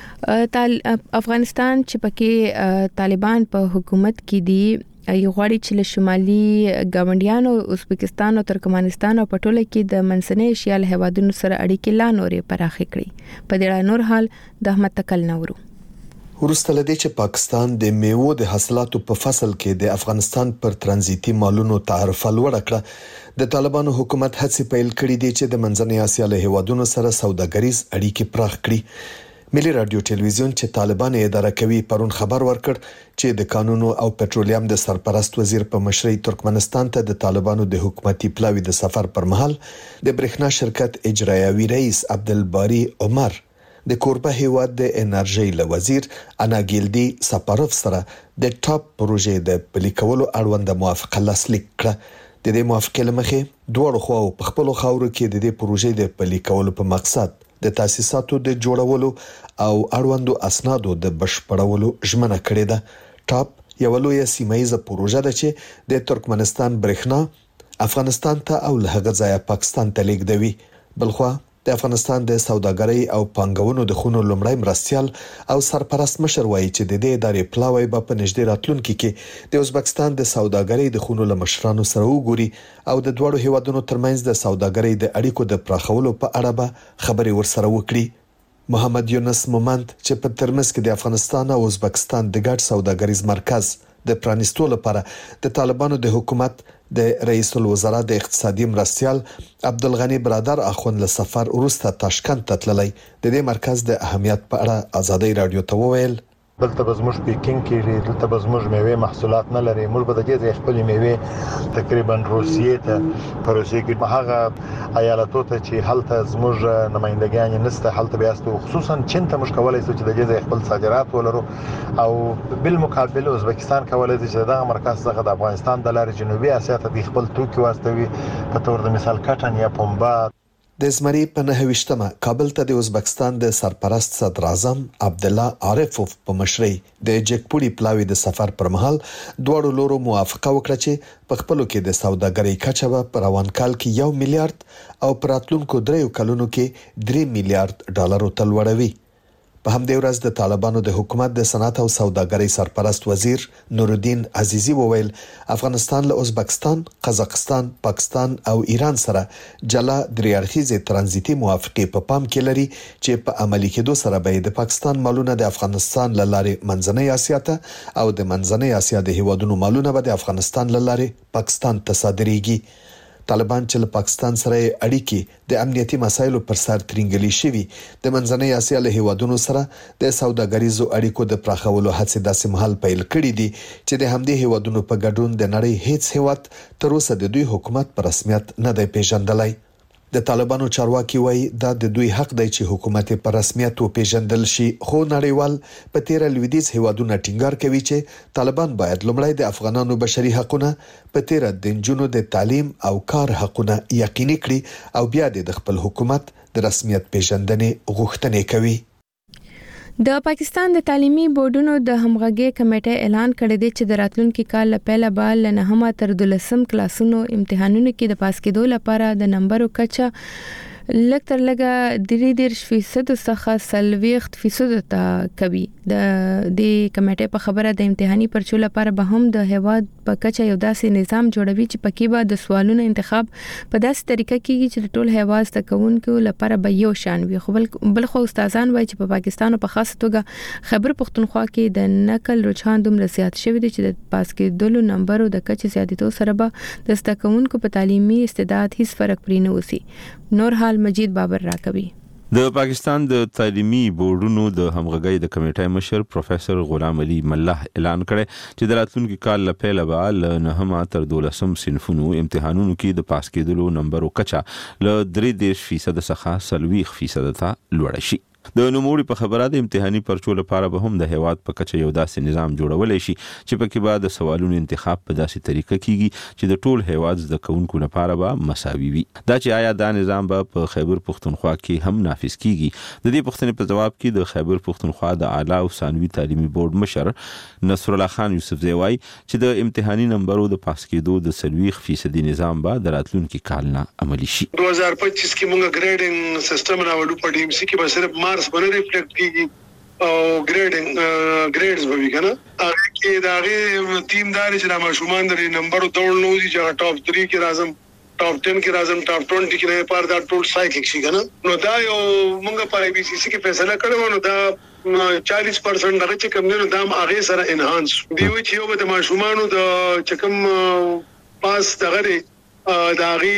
افغانستان چې پکې طالبان په حکومت کې دي یو غواړي چې له شمالي ګاونډیانو ازبکستان او ترکمنستان او پټوله کې د منځنۍ ایشیا له هیوادونو سره اړیکې لا نورې پراخې کړي. په دې اړه نور حال د احمد تکل نورو. وروسته لدې چې پاکستان د میوو د حاصلاتو په فصل کې د افغانستان پر ترانزیتي مالونو تعرفه لوړه کړه، د طالبانو حکومت هڅې پیل کړې دي چې د منځنۍ اسیا له هیوادونو سره سوداګریز اړیکې پراخ کړي. ملي رادیو ټلویزیون چې طالبان اداره کوي پرون خبر ورکړ چې د قانونو او پټرولیم د سرپرست وزیر په مشرۍ ترکمنستان ته د طالبانو د حکومتي پلاوی د سفر پر مهال د برېښنا شرکت اجرایوي رئیس عبدالباری عمر د کوربه هیواد د انرژي وزیر اناګیلدی سپاروف سره د ټاپ پروژې د پلي کولو اړوند موافقه لاسلیک کړه. د دې موافقې لمخې دوه خواو په خپل خاورو کې د دې پروژې د پلي کولو په مقصد د تاسیساتو د جوړولو او اړوندو اسنادو د بشپړولو ژمنه کړې ده. ټاپ یو لوی سیمایي پروژه ده چې د ترکمنستان برېښنا افغانستان ته او له هغه ځایه پاکستان ته لیږدوي. بلخوا د افغانستان د سوداګرۍ او پانګونو د خونو لومړی مرستيال او سرپرست مشر وایي چې د دې ادارې پلاوی په نږدې راتلونکي کې د ازبکستان د سوداګرۍ د خونو لمشرانو سره وګوري او د دوړو هیوادونو ترمنځ د سوداګرۍ د اړیکو د پراخولو په اړه به خبري ورسره وکړي. محمد یونس مومند چې په ترمنځ کې د افغانستان او ازبکستان د ګډ سوداګریز مرکز د پرانیستو لپاره د طالبانو د حکومت د رئیس الوزرا د اقتصادي مرستيال عبدالغنی برادر اخوند له سفر وروسته تاشکند ته تللی. د دې مرکز د اهمیت په اړه آزادۍ رادیو ته وویل دلته به زموږ پیکینګ کې دلته به زموږ میوې محصولات نه لري. موږ به د دې خپل میوې تقریبا روسیې ته پروسې کې هغه ایالتو ته چې هلته زموږ نمائندګان نشته هلته بیا ستو خصوصا چین ته مش کولای چې د دې خپل صادرات ولرو او بالمقابل ازبکستان کولای چې دغه مرکز څخه د افغانستان د لارې جنوبي اسیا ته خپل توکي واستوي. په تور د مثال کټن یا پنبه د زمري په 29مه کابل ته د ازبکستان د سرپرست صدر اعظم عبد الله عارفوف په مشرۍ د جګپوړي پلاوی د سفر پر مهال دوه لورو موافقه وکړه چې په خپلو کې د سوداګرۍ کچه په روان کال کې 1 میلیارډ او پراتلونکو 3 کلونو کې 3 میلیارډ ډالر تلوړوي. په همدې ورځ د طالبانو د حکومت د صنعت او سوداګرۍ سرپرست وزیر نورالدین عزیزی وویل افغانستان له ازبکستان، قزاقستان، پاکستان او ایران سره جلا دریارخیزه ترانزیتي موافقه په پام کې لري چې په عملي کېدو سره به د پاکستان مالونه د افغانستان له لارې منځنۍ اسیا ته او د منځنۍ اسیا د هیوادونو مالونه به د افغانستان له لارې پاکستان ته صادرېږي. طالبان چې له پاکستان سره اړیکې د امنیتي مسایلو پر سر ترنګلي شوي د منځنۍ اسیا له هیوادونو سره د سوداګریزو اړیکو د پراخولو هڅې داسې مهال پیل کړې دي چې د همدې هیوادونو په ګډون د نړۍ هیڅ هیواد تر اوسه د دوی حکومت په رسمیت نه دی پیژندلی. د طالبانو چارواکي وایي دا د دوی حق دی چې حکومت په رسمیت وپیژندل شي، خو نړیوال په تیر لویدیځ هیوادونو ټینګار کوي چې طالبان باید لومړی د افغانانو بشري حقوقونه په تیر د نجونو د تعلیم او کار حقوقونه یقیني کړي او بیا د خپل حکومت د رسمیت پیژندنې غوښتنې کوي. د پاکستان د تعلیمي بورډونو د همغږي کمیټې اعلان کړی دی چې د راتلونکي کال لپاره به له 9 تر 12 کلاسونو امتحانونو کې د پاس کېدو لپاره د نمبرو کچه لږ تر لږه 33% څخه 40% ته کوي. د کمیټې په خبره د امتحاني پرچو لپاره به هم د هیواد په کچه یو داسې نظام جوړوي چې پکې به د سوالونو انتخاب په داسې طریقه کېږي چې ټول هیواد تکونکو لپاره به یو شان وي. خو بل خو استادان وایي چې په پاکستان او په خاصه توګه خیبر پختونخوا کې د نقل رجحان دومره زیات شوی دی چې د پاس کېدلو نمبرو د کچې زیاتېدو سره به د تکونکو په تعلیمي استعداد هیڅ فرق پرې نه وسی. نور حال مجید بابر راکوي. د پاکستان د تعلیمي بورډونو د همغږۍ د کمیټې مشر پروفیسور غلام علي ملح اعلان کړی چې د راتلونکي کال له پیله به له 9 تر 12 صنفونو امتحانونو کې د پاس کېدلو نمبرو کچه له 3% څخه 40% ته لوړ شي. د نوموړي په خبره د امتحاني پرچو لپاره به هم د هیواد په کچه یو داسې نظام جوړولای شي چې پکې به د سوالونو انتخاب په داسې طریقه کیږي چې د ټول هیواد زده کوونکو لپاره به مساوي وي. دا چې آیا دا نظام به په خیبر پختونخوا کې هم نافذ کیږي، د دې پوښتنې په جواب کې د خیبر پختونخوا د اعلی او ثانوي تعلیمي بورډ مشر نصر الله خان یوسفزی وایي چې د امتحاني نمبرو د پاس کېدو د 40% نظام به د راتلونکي کال نه عملي شي. 2025 کې موږ ګریډینګ سیستم راوړو په ډي ام سي کې به صرف مارکس باندې ریفلیکټ کیږي او ګریډز به وي کنه. هغه کې دا غي ټیم دار چې د ماشومان د نمبر ډول نو دي چې ټاپ 3 کې راځم، ټاپ 10 کې راځم، ټاپ 20 کې نه پاره دا ټول سایکل شي کنه. نو دا یو موږ په بي سي سي کې فیصله کړو نو دا 40% دغه چې کوم نه دام هغه سره انهانس دی وي چې یو د ماشومان د چکم پاس دغه داغي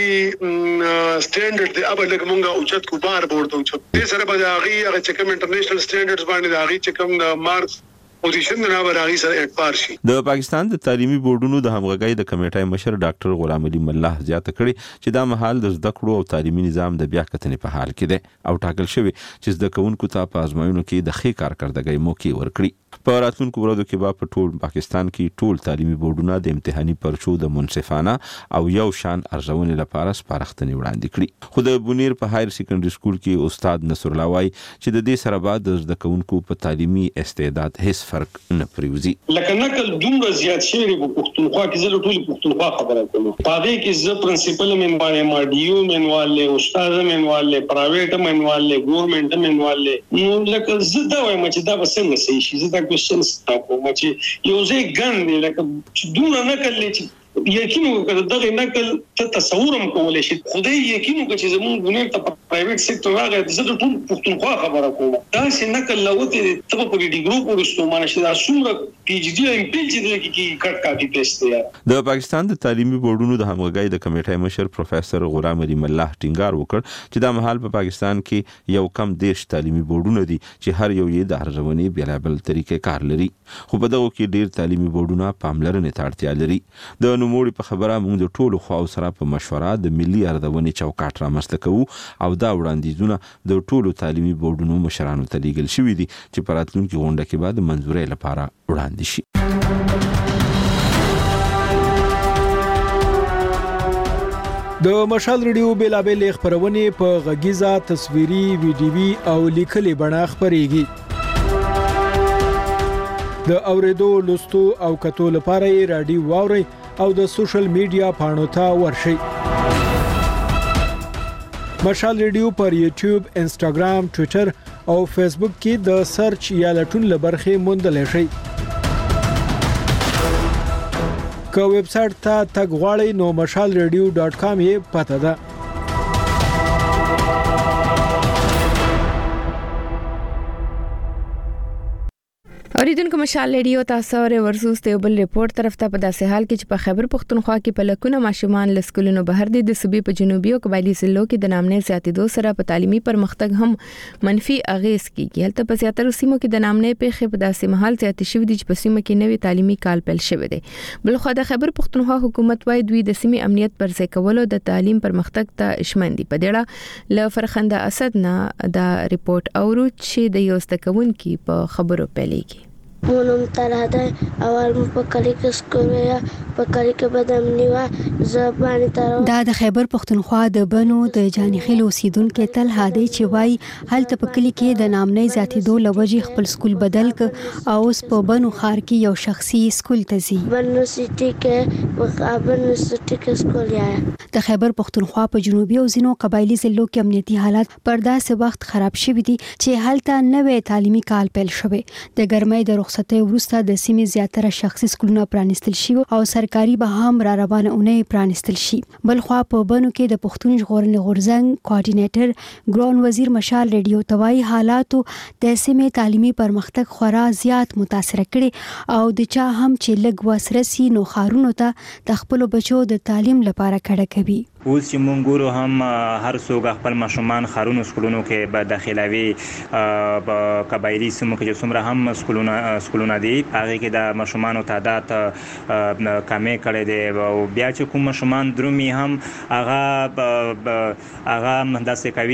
سټانډرډ دی ابل کومه اوچت کو بار بورته اوچت دې سره به داغي هغه چې کوم انټرنیشنل سټانډرډز باندې داغي چې کوم مارکس پوزیشن نه برابرۍ سره اټپار شي. د پاکستان د تعلیمي بورډونو د همغږۍ د کمیټې مشر ډاکټر غلام علي ملح زیاته کړي چې دا مهال د زده کړو او تعلیمي نظام د بیا کتنې په حال کې دی او ټاکل شوی چې زده کوونکو ته په ازموینو کې د ښې کارکردګۍ موقع ورکړي. په راتلونکو ورځو کې به په ټول پاکستان کې ټول تعلیمي بورډونه د امتحاني پرچو د منصفانه او یو شان ارزونې لپاره سپارښتنې وړاندې کړي. خو د بونیر په هایر سیکنډري سکول کې استاد نصر الله وایي چې د دې سره بعد د زده کوونکو په تعلیمي استعداد هیڅ فرق نه پریوزي. لکه نقل دومره زیات شوی په پښتونخوا کې زه ټول پښتونخوا خبره کوم. پاره کې زه پرنسپل منوال ما ډیو منوال له استاد منوال له پرایویټ منوال له ګورنمنت منوال له نو لکه زه دا وایم چې دا بسنګ سي شي. زه دا کوېسچنز تاسو مچ یو ځای ګڼ لکه دومره نقل لې یقینو کړه دغه نقل ته تصورم کولای شي. خدای یقینو کړه چې زموږ غونې ته په پرایویټ سېکټر راغی زه ټول پښتونخوا خبره کوم. دا چې نقل لوته ته په ډیګرو پورستو مانه شي دا څومره پی جی ډي ام پی جی دې کې کټ کاپی پیسټ دی. د پاکستان د تعلیمي بورډونو د همغږۍ د کمیټې مشر پروفیسور غلام علي ملح ټینګار وکړ چې دا مهال په پاکستان کې یو کم 10 تعلیمي بورډونه دي چې هر یو یې د ارزونې بیلابل طریقې کار لري، خو په دغه کې ډیر تعلیمي بورډونه پاملرنې ته اړتیا لري. د نوموړي په خبره موږ د ټولو خواو سره په مشوره د ملي ارزونې چوکاټ رامنځته کوو او دا وړاندیزونه د ټولو تعلیمي بورډونو مشرانو ته لیږل شوي دي چې په راتلونکي غونډه کې به د منظورۍ لپاره وړاندې شي. د مشال ریډیو بیلابل خبرونه په غږیزه تصویري ویډیوي او لیکلي بڼه خبريږي. د اوریدو لوستو او کتو لپاره رادیو واوري او د سوشل میډیا پاڼو ته ورشي. مشال ریډیو پر یوټیوب، انسټاګرام، ټوئیټر او فیسبوک کې د سرچ یا لټون لبرخه موندل شي. که ویب سټ ته تګ غواړئ نو mashalradio.com یې پته ده. اوریدونکو مشال ریډیو تاسو ور ورسوس ته بل ریپورت طرف ته په داسې حال کې چې په خیبر پختونخوا کې په لکونه ماشومان لسکولونو بهر دي د صوبې په جنوبي او قبایلی ضلعو کې د نامنې زیاتېدو سره په تعلیمي پرمختګ هم منفي اغیز کیږي. هلته په زیاتره سیمو کې د نامنې په په داسې محل زیاتې شوې دي چې په سیمه کې نوې تعلیمي کال پیل شوی دی. بل خو د خیبر پختونخوا حکومت وايي دوی د سیمې امنیت پر ځای کولو د تعلیم پرمختګ ته اشمن دي. په دې اړه ل فرخنده اسد نه دا ریپورت اورو چې د یو ستکونکو په خبرو پیلېږي. مونږ تراده اول مو په کلی کې سکول یا په کلی کې بدامنی و زبانی تر دا د خیبر پختونخوا د بنو د جانخیل اوسیدونکو تل هادي چې وای هلته په کلی کې د نامنۍ ذاتي دو لوجي خپل سکول بدل ک او اوس په بنو خار کې یو شخصي سکول ته ځي. بنو سټي کې بنو سټي کې سکول یا د خیبر پختونخوا په جنوبي او ځینو قبایلی ضلعو کې امنیتي حالات پر داسې وخت خراب شوي دي چې هلته نوې تعلیمي کال پیل شوی. د ګرمۍ د رخصتۍ وروسته د سیمې زیاتره شخصي سکولونه پرانیستل شي او سرکاري به هم را روانه اونۍ پرانیستل شي. بل خو په بنو کې د پښتون ژغورنې غورځنګ کوارډینیټر ګران وزیر مشال ریډیو توای حالاتو د سیمې تعلیمي پرمختګ خورا زیات متاثر کړي او د چا هم چې لګ وسرسي نو خارونو ته د خپل بچو د تعلیم لپاره کډه کوي. اوس چې مونږ ګورو هم هر څوک خپل ماشومان خارونو سکولونو کې به داخلوي قبایلی سیمو کې څومره هم سکولونه دي هغه کې د ماشومانو تعداد کمې کړي دي او بیا چې کوم ماشومان درومي هم هغه داسې کوي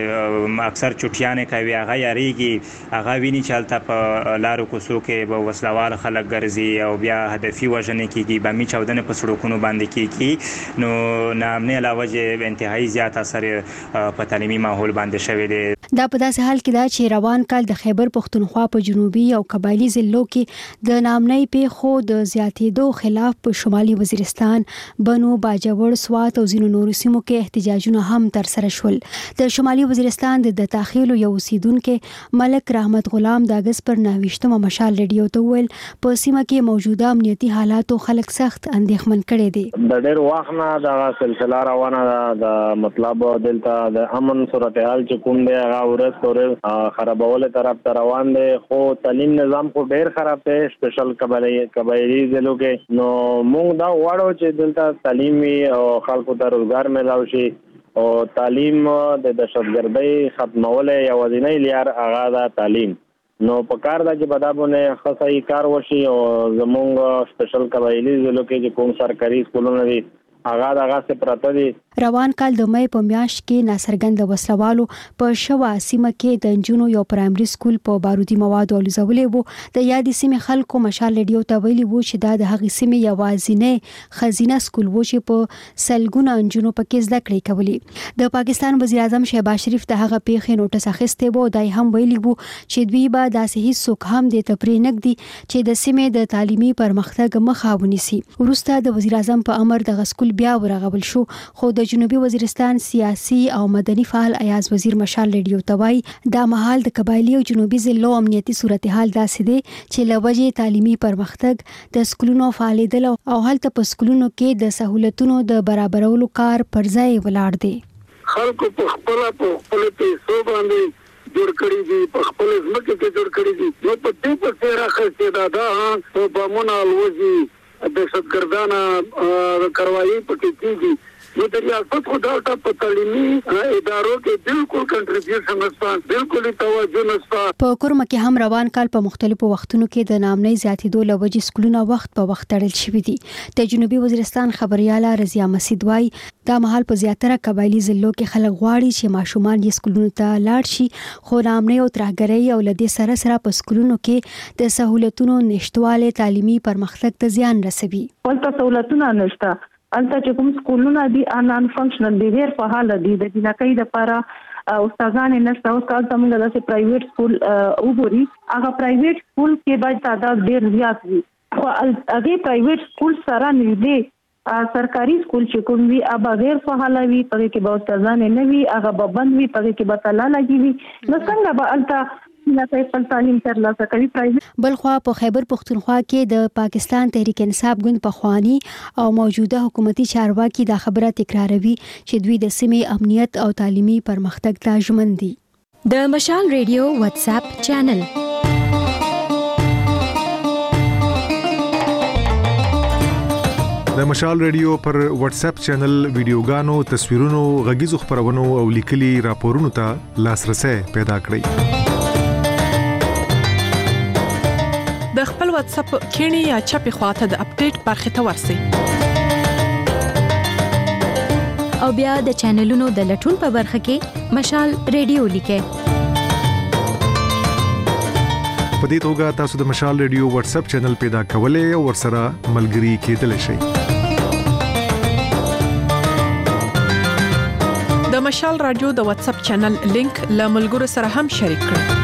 چې اکثر چټیانې کوي هغه یریږي هغه ویني چې هلته په لارو کوڅو کې به وسلوال خلک ګرځي او بیا هدفي وژنې کېږي بمي چاودنې په سړکونو باندې کېږي نو نامنې علاوه چې انتهایی زیات اثر په تعلیمي ماحول باندې شوی دی. دا په داسې حال کې دا چې روان کال د خیبر پښتونخوا په جنوبي او قبایلی ضلعو کې د نامنۍ پیښو د زیاتېدو خلاف په شمالي وزیرستان، بنو، باجوړ، سوات او ځینو نورو سیمو کې احتجاجونه هم ترسره شول. د شمالي وزیرستان د تاخیلو یو اوسیدونکو ملک رحمت غلام د اگست پر 29 مشال ریډیو ته ویل په سیمه کې موجوده امنیتي حالاتو خلک سخت اندېښمن کړي دي. د ډېر وخت نه دا سلسله روانه ده د مطلب دلته د امن صورتحال چې کوم دی هغه ورځ خرابول طرف ته روان دی خو تعلیم نظام خو ډېر خراب دی سپیشل قبایلی ضلعو کې نو موږ دا غواړو چې دلته تعلیمي او خلکو ته روزګار ملاوي شي او تعلیم د دهشتګردۍ ختمول یوازینی لار هغه ده تعلیم نو په کار دا چې بدابونه خاصه کار وشي او زموږ سپیشل قبایلی ضلعو کې چې کوم سرکاري سکولونه دي هغه دغه څه پراته دي. روان کال د مې په میاشت کې ناڅرګند وسلوالو په شوا سیمه کې د انجونو یو پرایمري سکول په بارودي موادو الوزولې وو. د یادې سیمې خلکو مشال ریډیو ته ویلي وو چې دا د هغې سیمې یوازینی خزینه سکول وو چې په سلګونه انجونو پکې زده کړې کولې. د پاکستان وزیر اعظم شهباز شریف د هغه پیښې نوټس اخیستی وو. دای هم ویلي وو چې دوی به داسې هیڅوک هم د تپرې نګدي چې د سیمې د تعلیمي پرمختګ مخه ونیسي. وروسته د وزیر اعظم په امر د سکول بیا ورغول شو خو د جنوبي وزیرستان سیاسي او مدني فعال ایاز وزیر مشال ریډیو ته وایي دا مهال د قبایلی او جنوبي ضلعو امنیتي صورتحال داسې دی چې له وجې تعلیمي پرمختګ د سکولونو فعالیدل او هلته په سکولونو کې د سہولتونو د برابرولو کار پر ځای ولاړ دی. خلکو په خپل پیسو باندې جوړ کړی دي په خپل ځمکه کې جوړ کړی دي نو په دې په څیر راخسته دا په بمونه الوزي دهشتګردانه کاروایی پکې کیږي نو د ریاست خو دا په تعلیمي ادارو کې بالکل کنټریبیوشن نشته بالکل توجه نشته. په کورمه کې هم روان کال په مختلفو وختونو کې د نامنۍ زیاتېدو له وجې سکولونه وخت په وخت تړل شوي دي. د جنوبي وزیرستان خبرياله رضیا مسید وايي دا مهال په زیاتره قبایلی ضلعو کې خلک غواړي چې ماشومان یې سکولونو ته لاړ شي خو نامنۍ او ترهګرۍ او له دې سره په سکولونو کې د سہولتونو نشټواله تعلیمي پرمختګ ته زیان رسوي. ولته سہولتونه نشته البته چې کوم سکولونه دي ان فنکشنل دي غیر فعال دي د جنکۍ لپاره استادان نشته او استاد موږ د پرایویټ سکول وګوري هغه پرایویټ سکول کې باید تعداد ډیر زیات وي خو هغه پرایویټ سکول سره نږدې سرکاري سکول چې کوم وي هغه غیر فعال وي په کې به استادان نه وي هغه به بند وي په کې به تالا لګي نو څنګه به البته بلخوا په خیبر پښتونخوا کې د پاکستان تحریک انصاف ګوند پخوانی او موجوده حکومتي چارواکي دا خبره تکراروي چې دوی د سیمې امنیت او تعلیمي پرمختګ ته ژمن دي. د مشال ریډیو واتس اپ چینل د مشال ریډیو پر واتس اپ چینل ویډیوګانو تصویرونو غږیزو خبرونو او لیکلي راپورونو ته لاسرسي پیدا کړئ. د خپل واتس اپ کینی یا چپی خواته د اپډیټ برخه ته ورسی او بیا د چینلونو د لټون په برخه کې مشال ریډیو لیکه. په دې توګه تاسو د مشال ریډیو واتس اپ چینل پیدا کولای او ورسره ملګري کېدلی شئ. د مشال رادیو د واتس اپ چینل لینک له ملګرو سره هم شریک کړئ.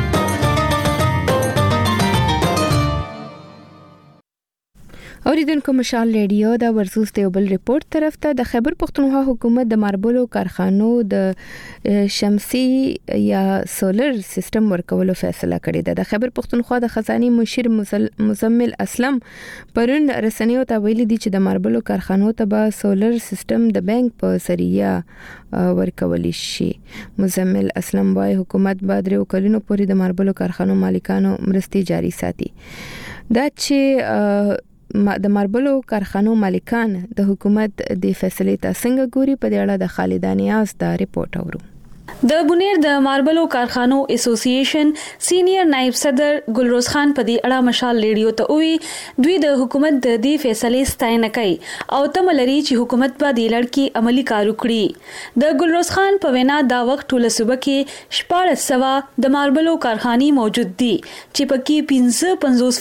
اوریدونکو مشال ریډیو دا ورسوس ته بل ریپورت طرف ته د خیبر پښتونخوا حکومت د ماربلو کارخانو د شمسي یا سولر سیستم ورکولو فیصله کړې ده. د خیبر پښتونخوا د خزاني مشیر مزمل اسلم پرون رسنیو ته ویلي دي چې د ماربلو کارخانو ته به سولر سیستم د بانک په ذریعہ ورکول شي. مزمل اسلم وايي حکومت به درې کلونو پورې د ماربلو کارخانو مالکانو مرستې جاري ساتي. دا چې د ماربلو کارخانو مالکان د حکومت د فیصلې ته څنګه ګوري په دې اړه د خالد نیاز دا ریپورت اورو. د بونیر د ماربلو کارخانو اسوسییشن سینیئر نائب صدر ګلروز خان په دې اړه مشال ریډیو ته وی دوی د حکومت د دې فیصلې ستاینه کوي او تمه لري چې حکومت به د لړکی عملی کار وکړي. د ګلروز خان په وینا دا وخت ټول صوبه کې 1400 د ماربلو کارخاني موجود دي چې پکې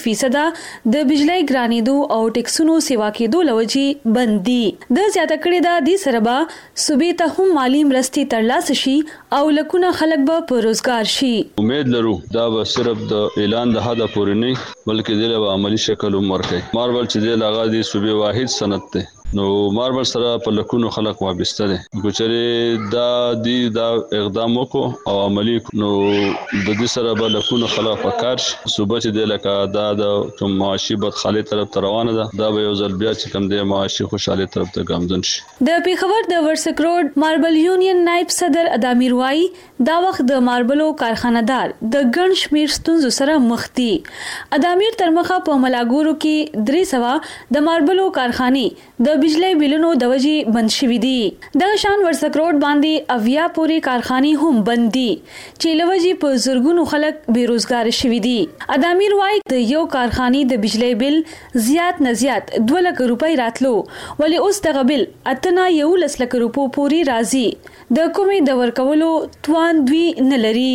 55% د بجلی ګرانېدو او ټیکسونو سیوا کېدو لوجې بند دي. د زیاته کړې دا د سربا صوبې ته هم مالی مرستې ترلاسه شي او لکونه خلک به په روزګار شي. امید لرو دا به صرف د اعلان د حدا پورې نه بلکې د عملی شکل ورکړي. ماربل چې د لاغادي صوبې واحد صنعت ده نو ماربل سره په لکونو خلک وابسته دي. ګوچره دا اقدام وکړو او عملی نو د دې سره به لکونو خلک پکار صوبه چې د لکه د کوم معاشي بدخالي طرف ته روانه ده دا به یو ځل بیا چې کوم د معاشي خوشحالي طرف ته ګامزن شي. د پیښور د ورسک روډ ماربل یونین نائب صدر ادامیر وای دا وخت د ماربلو کارخانه‌دار د ګڼ شمیر ستونزو سره مخ دي. ادامیر تر مخه په ملاګورو کې 300 د ماربلو کارخانې د بجلی بیلونو د وجې بند شوي دي. د شان ورسک روډ باندې اویا پوری کارخانې هم بند دي چې لوجې په زرګونو خلک بیروزګار شوي دي. ادامیر وای د یو کارخانې د بجلی بیل زیات نه زیات 2 لک روپۍ راتلو ولی اوس دغه بیل اتنا 1 لک روپو پوری راځي. د کومې د ورکولو توان دوی نه لري.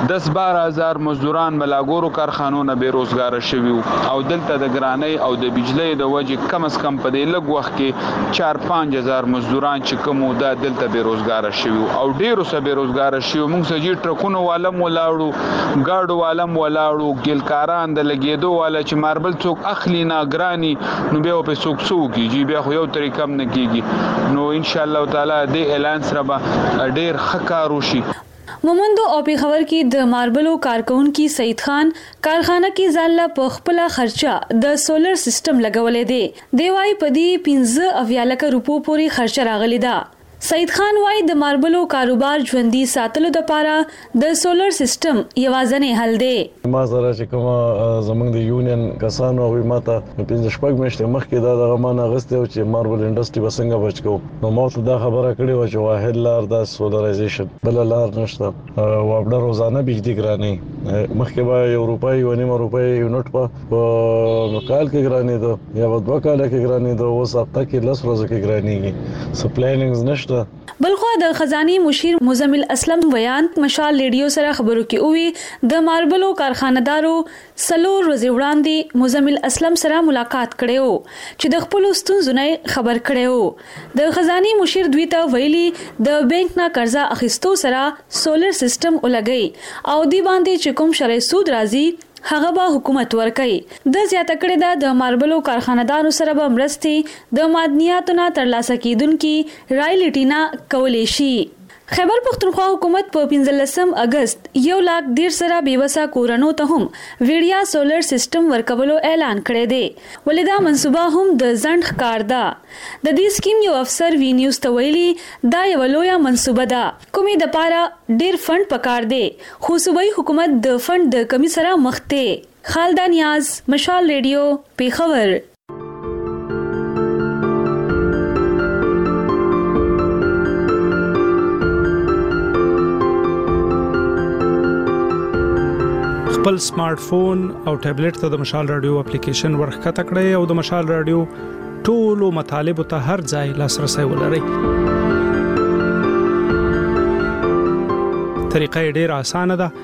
10-12 مزدوران ملاګورو کارخانو نه بیروزګار شوي او دلته د ګرانۍ او د بجلی د وجې کم از کم په دې لږ وخت کې 4-5 هزار مزدوران چې کوم دا دلته بیروزګار شوي او ډیرو سره بیروزګار شوي. موږ سجی ټرکونو والم ولاړو ګاډو والم ولاړو ګلکاران د لګیدو والا چې ماربل څوک اخلي نه ګرانی نو بیا په څوک کیږي بیا خو یو طریقه نه کیږي. نو ان شاء الله تعالی د اعلان سره به ډیر خکارو شي. مومندو او پیښور کې د ماربلو کارکونکو سید خان کارخانه کې ځاله په خپل خرچه د سولر سیستم لګولې دی. دی وايي په دې 15 لک روپو پورې خرچه راغلی ده. سید خان وايي د ماربلو کاروبار ژوندۍ ساتلو لپاره د سولر سیستم یوازینی حل دی. ما سره چې کوم زمونږ د یونین کسانو او ماته 15 میاشتې مخکې دا د غمان غسته او چې ماربل انډستری وسنګ بچو نو ما ته دا خبره کړې و چې واحد لار د سولرایزیشن بل لار نشته او ابدا روزانه بجلی ګراني مخکې به یورپای و نیمه روپۍ یونټ په کال کې ګراني ده یا په 2 کال کې ګراني ده اوس هفته کې 10 ورځې کې ګرانيږي. سپلاینګز نشته. بلخو د خزاني مشیر مزمل اسلم بیان مشال ریډیو سره خبرو کې اووي د ماربلو کارخانه‌دارو سلور ورځې وړاندې مزمل اسلم سره ملاقات کړو چې د خپل ستونزو نه خبر کړو. د خزاني مشیر دوی ته ویلي د بانک نه قرضه اخیستو سره سولر سیستم ولګي او دی باندې چې کوم شرعي سود راځي هغه به حکومت ورکړي. د زیاته کړې ده د ماربلو کارخانه‌دارو سره به مرستې د معدنیاتو نه ترلاسه کیدونکو رایلټي نه کولې شي. خیبر پختونخوا حکومت په 15 اگست 1,10,000 سره بیوسا کورونو ته هم ویډیا سولر سیستم ورکولو اعلان کړی دی. ولدا منصوبه هم د ځند ښکار ده. د دې سکیم یو افسر وی نیوز ته ویلي دا یو لویه منصوبه ده کومې د پاره ډیر فند پکار دی خو صوبایي حکومت د فند د کمی سره مخ ته. خالد نیاز مشال ریډیو پیښور. خپل سمارټ فون او ټابلیټ ته د مشال رادیو اپلیکیشن ورخته کړئ او د مشال رادیو ټولو مطالب ته هر ځای لاسرسي ولرئ. طریقه ډېره اسانه ده.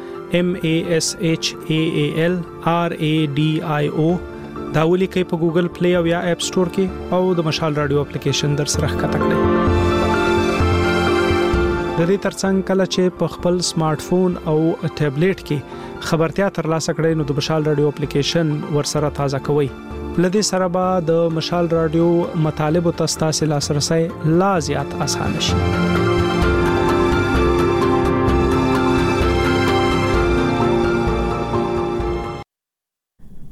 MASHAALRADIO دا ولیکئ په ګوګل پلی او یا اپ سٹور کې او د مشال رادیو اپلیکیشن در سره ښکته کړئ. د دې ترڅنګ کله چې په خپل سمارټ فون او ټابلیټ کې خبرتیا ترلاسه کړئ نو د مشال رادیو اپلیکیشن ورسره تازه کوئ. لدې سره به د مشال رادیو مطالب او تاسو لاسرسي لا زیات اسانه شي.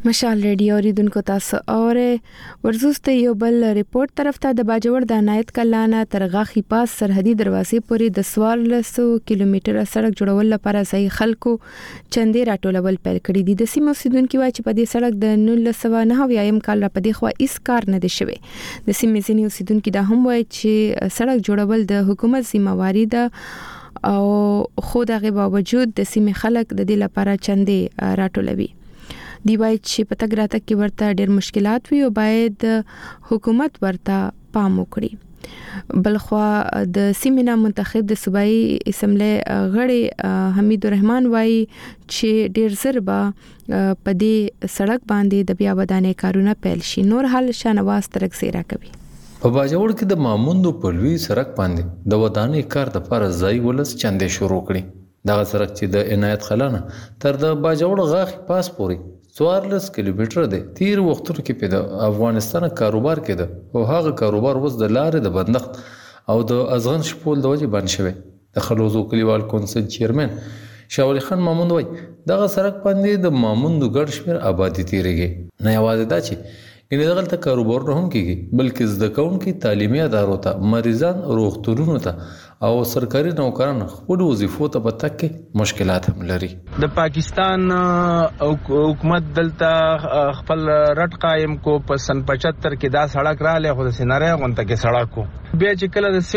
مشال ریډیو اوریدونکو تاسو اوره ورزوسته یو بل ریپورت طرف ته د باجوړ د عنایت کلانه تر غاخي پاس سرحدي دروازې پورې د 1400 کیلومتره سړک جوړول لپاره ځای خلکو چندې راټولول پیل کړی دي. د سیمو اوسیدونکو وايي چې په دې سړک د 1990 کال را پدې خو هیڅ کار نه دی شوی. د سیمې ځینې اوسیدونکو دا هم وايي چې سړک جوړول د حکومت ذمہواری ده او خو دغه باوجود د سیمې خلک د دې لپاره چندې راټولوي. دی وایي چې په تګ راتګ کې ورته ډېر مشکلات وي او باید حکومت ورته پام وکړي. بلخوا د سیمې منتخب د صوبایي اسمبلی غړي حمید الرحمن وایي چې ډېر زر به په دې سړک باندې د بیا ودانۍ کارونه پیل شي. نور حال شانواز ترکزی راکوي. په باجوړ کې د ماموندو په لوی سړک باندې د ودانۍ کار د لپاره ځای ولس چندې شروع کړي. دغه سړک چې د عنایت خلانه تر د باجوړ غاخي پاس پورې 14 کیلومتره دی. تیر وختونو کې په د افغانستان کاروبار کې ده او هغه کاروبار اوس د لارې د بندښت او د ازغن شپول د وجې بند شوی. د خلوزو کلیوال کونسل چیرمن شاه ولي خان ماموند وایي دغه سړک باندې د ماموندو ګډ شمېر آبادي تیریږي. نه یوازې دا چې ګنې دغلته کاروبارونه هم کیږي بلکې زده کوونکي تعلیمي ادارو ته مریضان روغتونونو ته او سرکاري نوکران خپل وظیفو ته په تک کې مشکلات هم لري. د پاکستان حکومت دلته خپل رټ قائم کو په سن 75 کې دا سړک رااله خو د سيناري غونټه کې سړک کو بیا چې کله د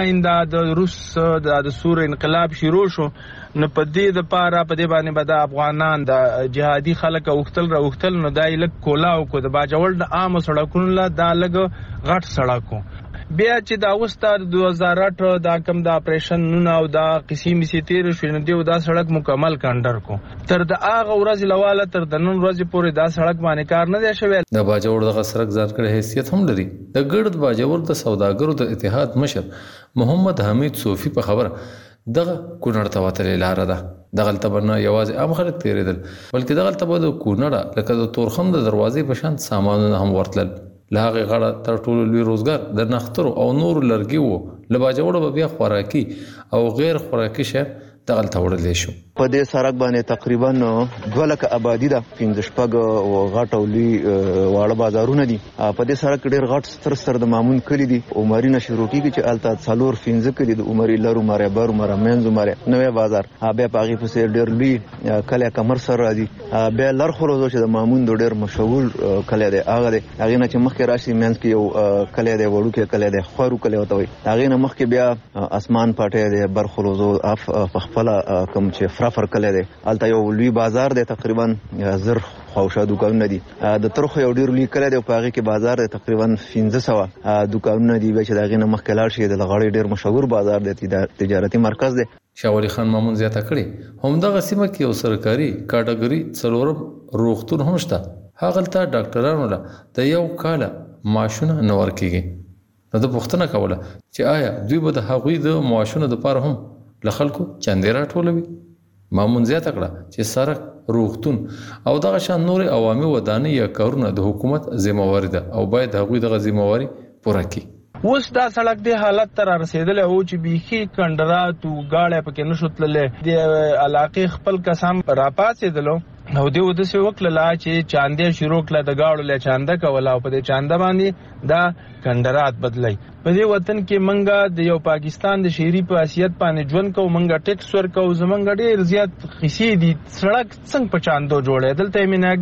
79 د روس د سور انقلاب شروع شو نو په دې د پاره په دې باندې به د افغانان د جهادي خلک اوختل نو دای لک کولاو کو د باجوړ د عام سړکونو لا دا لګ غټ سړکو بیا چې دا وستار 2008 دا کم د اپریشن نو او دا قسم سي تیر شو نو دا سړک مکمل کاندر کو تر د اغه ورځ لواله تر د نن ورځ پورې دا سړک باندې کار نه دی شوی. د باجوړ د سړک ځانګړی حیثیت هم لري. د ګړد باجوړ د سوداګرو د اتحاد مشر محمد حمید صوفي په خبره دغه کونړ ته وتلې لار ده. دغه تبنه یوازې عام خلک تیریدل بلکې دغه تبه د کونړ لکه د تورخم د دروازې په شان سامانونه هم ورتلل. لاغه غړه تر ټولو لوی روزګار د نخترو او نور لرګي وو. لباجوړ بیا خوراکي او غیر خوراکي شی دغه تورلې شو. په دې سړک باندې تقریبا 2 لک آبادی ده 15 او غټولي واړه بازارونه دي. په دې سړک ډېر غټ ستر د مامون کلی دي. عمرینه شروع کیږي چې الته څلور 15 کلی د عمر لرو ماره بر ماره منځ ماره نوې بازار بیا پاغي په سیر ډېر لوی کله کمر سره راځي. بیا لر خروزو چې د مامون ډېر مشهور کله دی هغه دی هغه نه چې مخکې راشي منځ کې یو کله دی وړو کې کله دی خورو کله وته وي هغه نه مخکې بیا اسمان پټه دی بر خروزو اف خپل کم چې فرافر کله دی الته یو لوی بازار دی تقریبا زر خوښه دکانونه دي. د ترخو یو ډیر لوی کله دی په هغه کې بازار دی تقریبا 1500 دکانونه دي چې دغه نه مخکې لاړ شي د لغړی ډیر مشهور بازار دی تجارتي مرکز دی. شاه ولي خان مامون زیاته کړي هم دغه سیمه کې یو سرکاري کاټګوري څلورم روغتون هم شته. هغه ته ډاکټرانو له د یو کال معاشونه نه ورکیږي. نو د پوښتنه کوله چې آیا دوی به د هغوی د معاشونو لپاره هم له خلکو چندې راټولوي. مامون زیاته کړه چې سړک روغتون او دغه شان نور عوامي ودانۍ یا کارونه د حکومت ذمہواری ده او باید هغوی دغه ذمہواری پوره کړي. اوس دا سړک د حالت تر رسیدل او چې بيخي کندرات او گاړه پکې نشوتللې د علاقې خپل قسم راپاتېدلو نو دی ود څه وکړه چې چاندې شروع کړه د گاړو له چانده کولا او په دې چانده باندې دا کندرات بدلای. په دې وطن کې منګه د یو پاکستان د شهري په حیثیت باندې ژوند کو منګه ټیکس ورکو زمنګ ډیر زیات خسي دي. سړک څنګه په چاندو جوړې دلته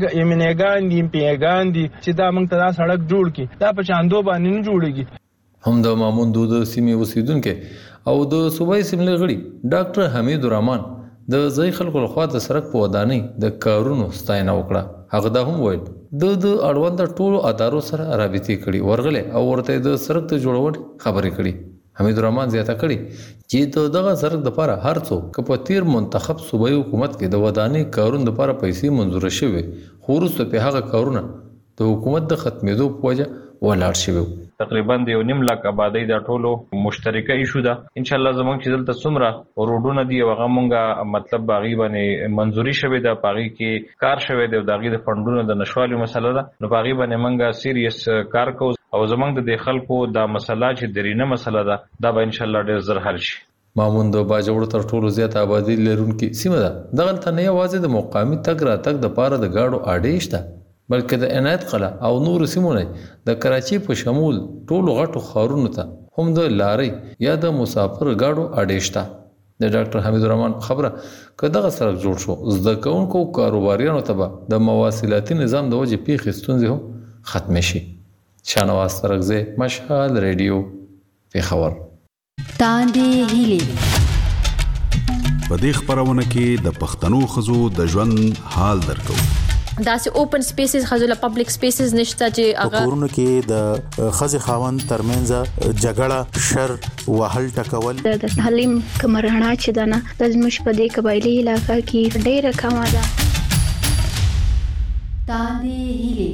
یمنګان دي پیغان دي چې دا موږ ته دا سړک جوړ کی دا په چاندو باندې نه جوړيږي. هم د مامون د سیمې اوسیدونکو او د صوبایي اسمبلی غړي ډاکټر حمید الرحمن د ځای خلکو لخوا د سړک په ودانۍ د کارونو ستاینه وکړه. هغه دا هم ویل د اړوند ټولو ادارو سره رابطې کړي ورغله او ورته د سړک ته جوړول خبرې کړي. حمید الرحمن زیاته کړي چې دغه سړک د لپاره هر څوک په تیر منتخب صوبایي حکومت کې د ودانۍ کارونو لپاره پیسې منزور شوي خو وروسته په هغه کارونه د حکومت د ختمېدو په وجه ولاړ شوي. تقریبا د 1.5 لک آبادی د ټولو مشترکه ایشو ده. ان شاء الله زمونږ چې دلته څومره روډونه دي هغه مونږه مطلب باغی باندې منزوري شوی ده باغی کې کار شوی دی دغه د فندونو د نشوالي مسله ده نو باغی باندې مونږه سیریس کار کوو او زمونږ د خلکو د مسله چې درینه مسله ده دا به ان شاء الله ډیر زر حل شي. مامون د باجوړ تر ټولو زیات آبادی لرونکي سیمه ده. دغه ته نه یوازې د مقامی تګ را تګ د پاره د گاډو اډې شته بلکې د عنایت قلعه او نور سیمونه د کراچي په شمول ټولو غټو ښارونو ته هم د لارې یا د مسافر ګاډو اډې شته. د ډاکټر حمید الرحمن خبره که دغه سړک جوړ شو زده کوونکو کاروباریانو ته به د مواصلاتي نظام د وجې پیښې ستونزې هم ختمې شي. شاهنواز ترکزی، مشال ریډیو، پېښور. تاندې هیلې په دې خبرونه کې د پښتنو ښځو د ژوند حال درکو. داسې اوپن سپیسز خزله پبلک سپیسز نشته چې هغه کورونه کې د خزي خاوند ترمنځ جګړه، شر، وهل ټکول. د تعلیم کمرهنا چې دنه د زموږ په دې قبایلی علاقې کې ډېره کمه ده. تاندې هیلې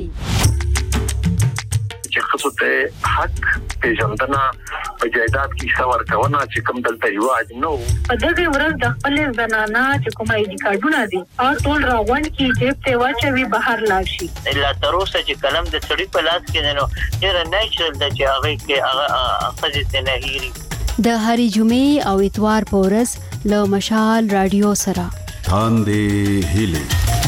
چې خصوص ته حق پیژندنه په جایداد کې څور کونه چې کوم دلته یواد نو په دغه ورځ د خپل زنانه چې کومه اې ډي کارډونه دي او ټول راغون کې چې په واچوي بهر لاړ شي. الا تر اوسه چې کلم د سړی په لاس کې نو ډېر نېچرل د چې هغه کې هغه خځې نه هېري. د هرې جمعې او اتوار په ورځ له مشال رادیو سره تاندې هیلې.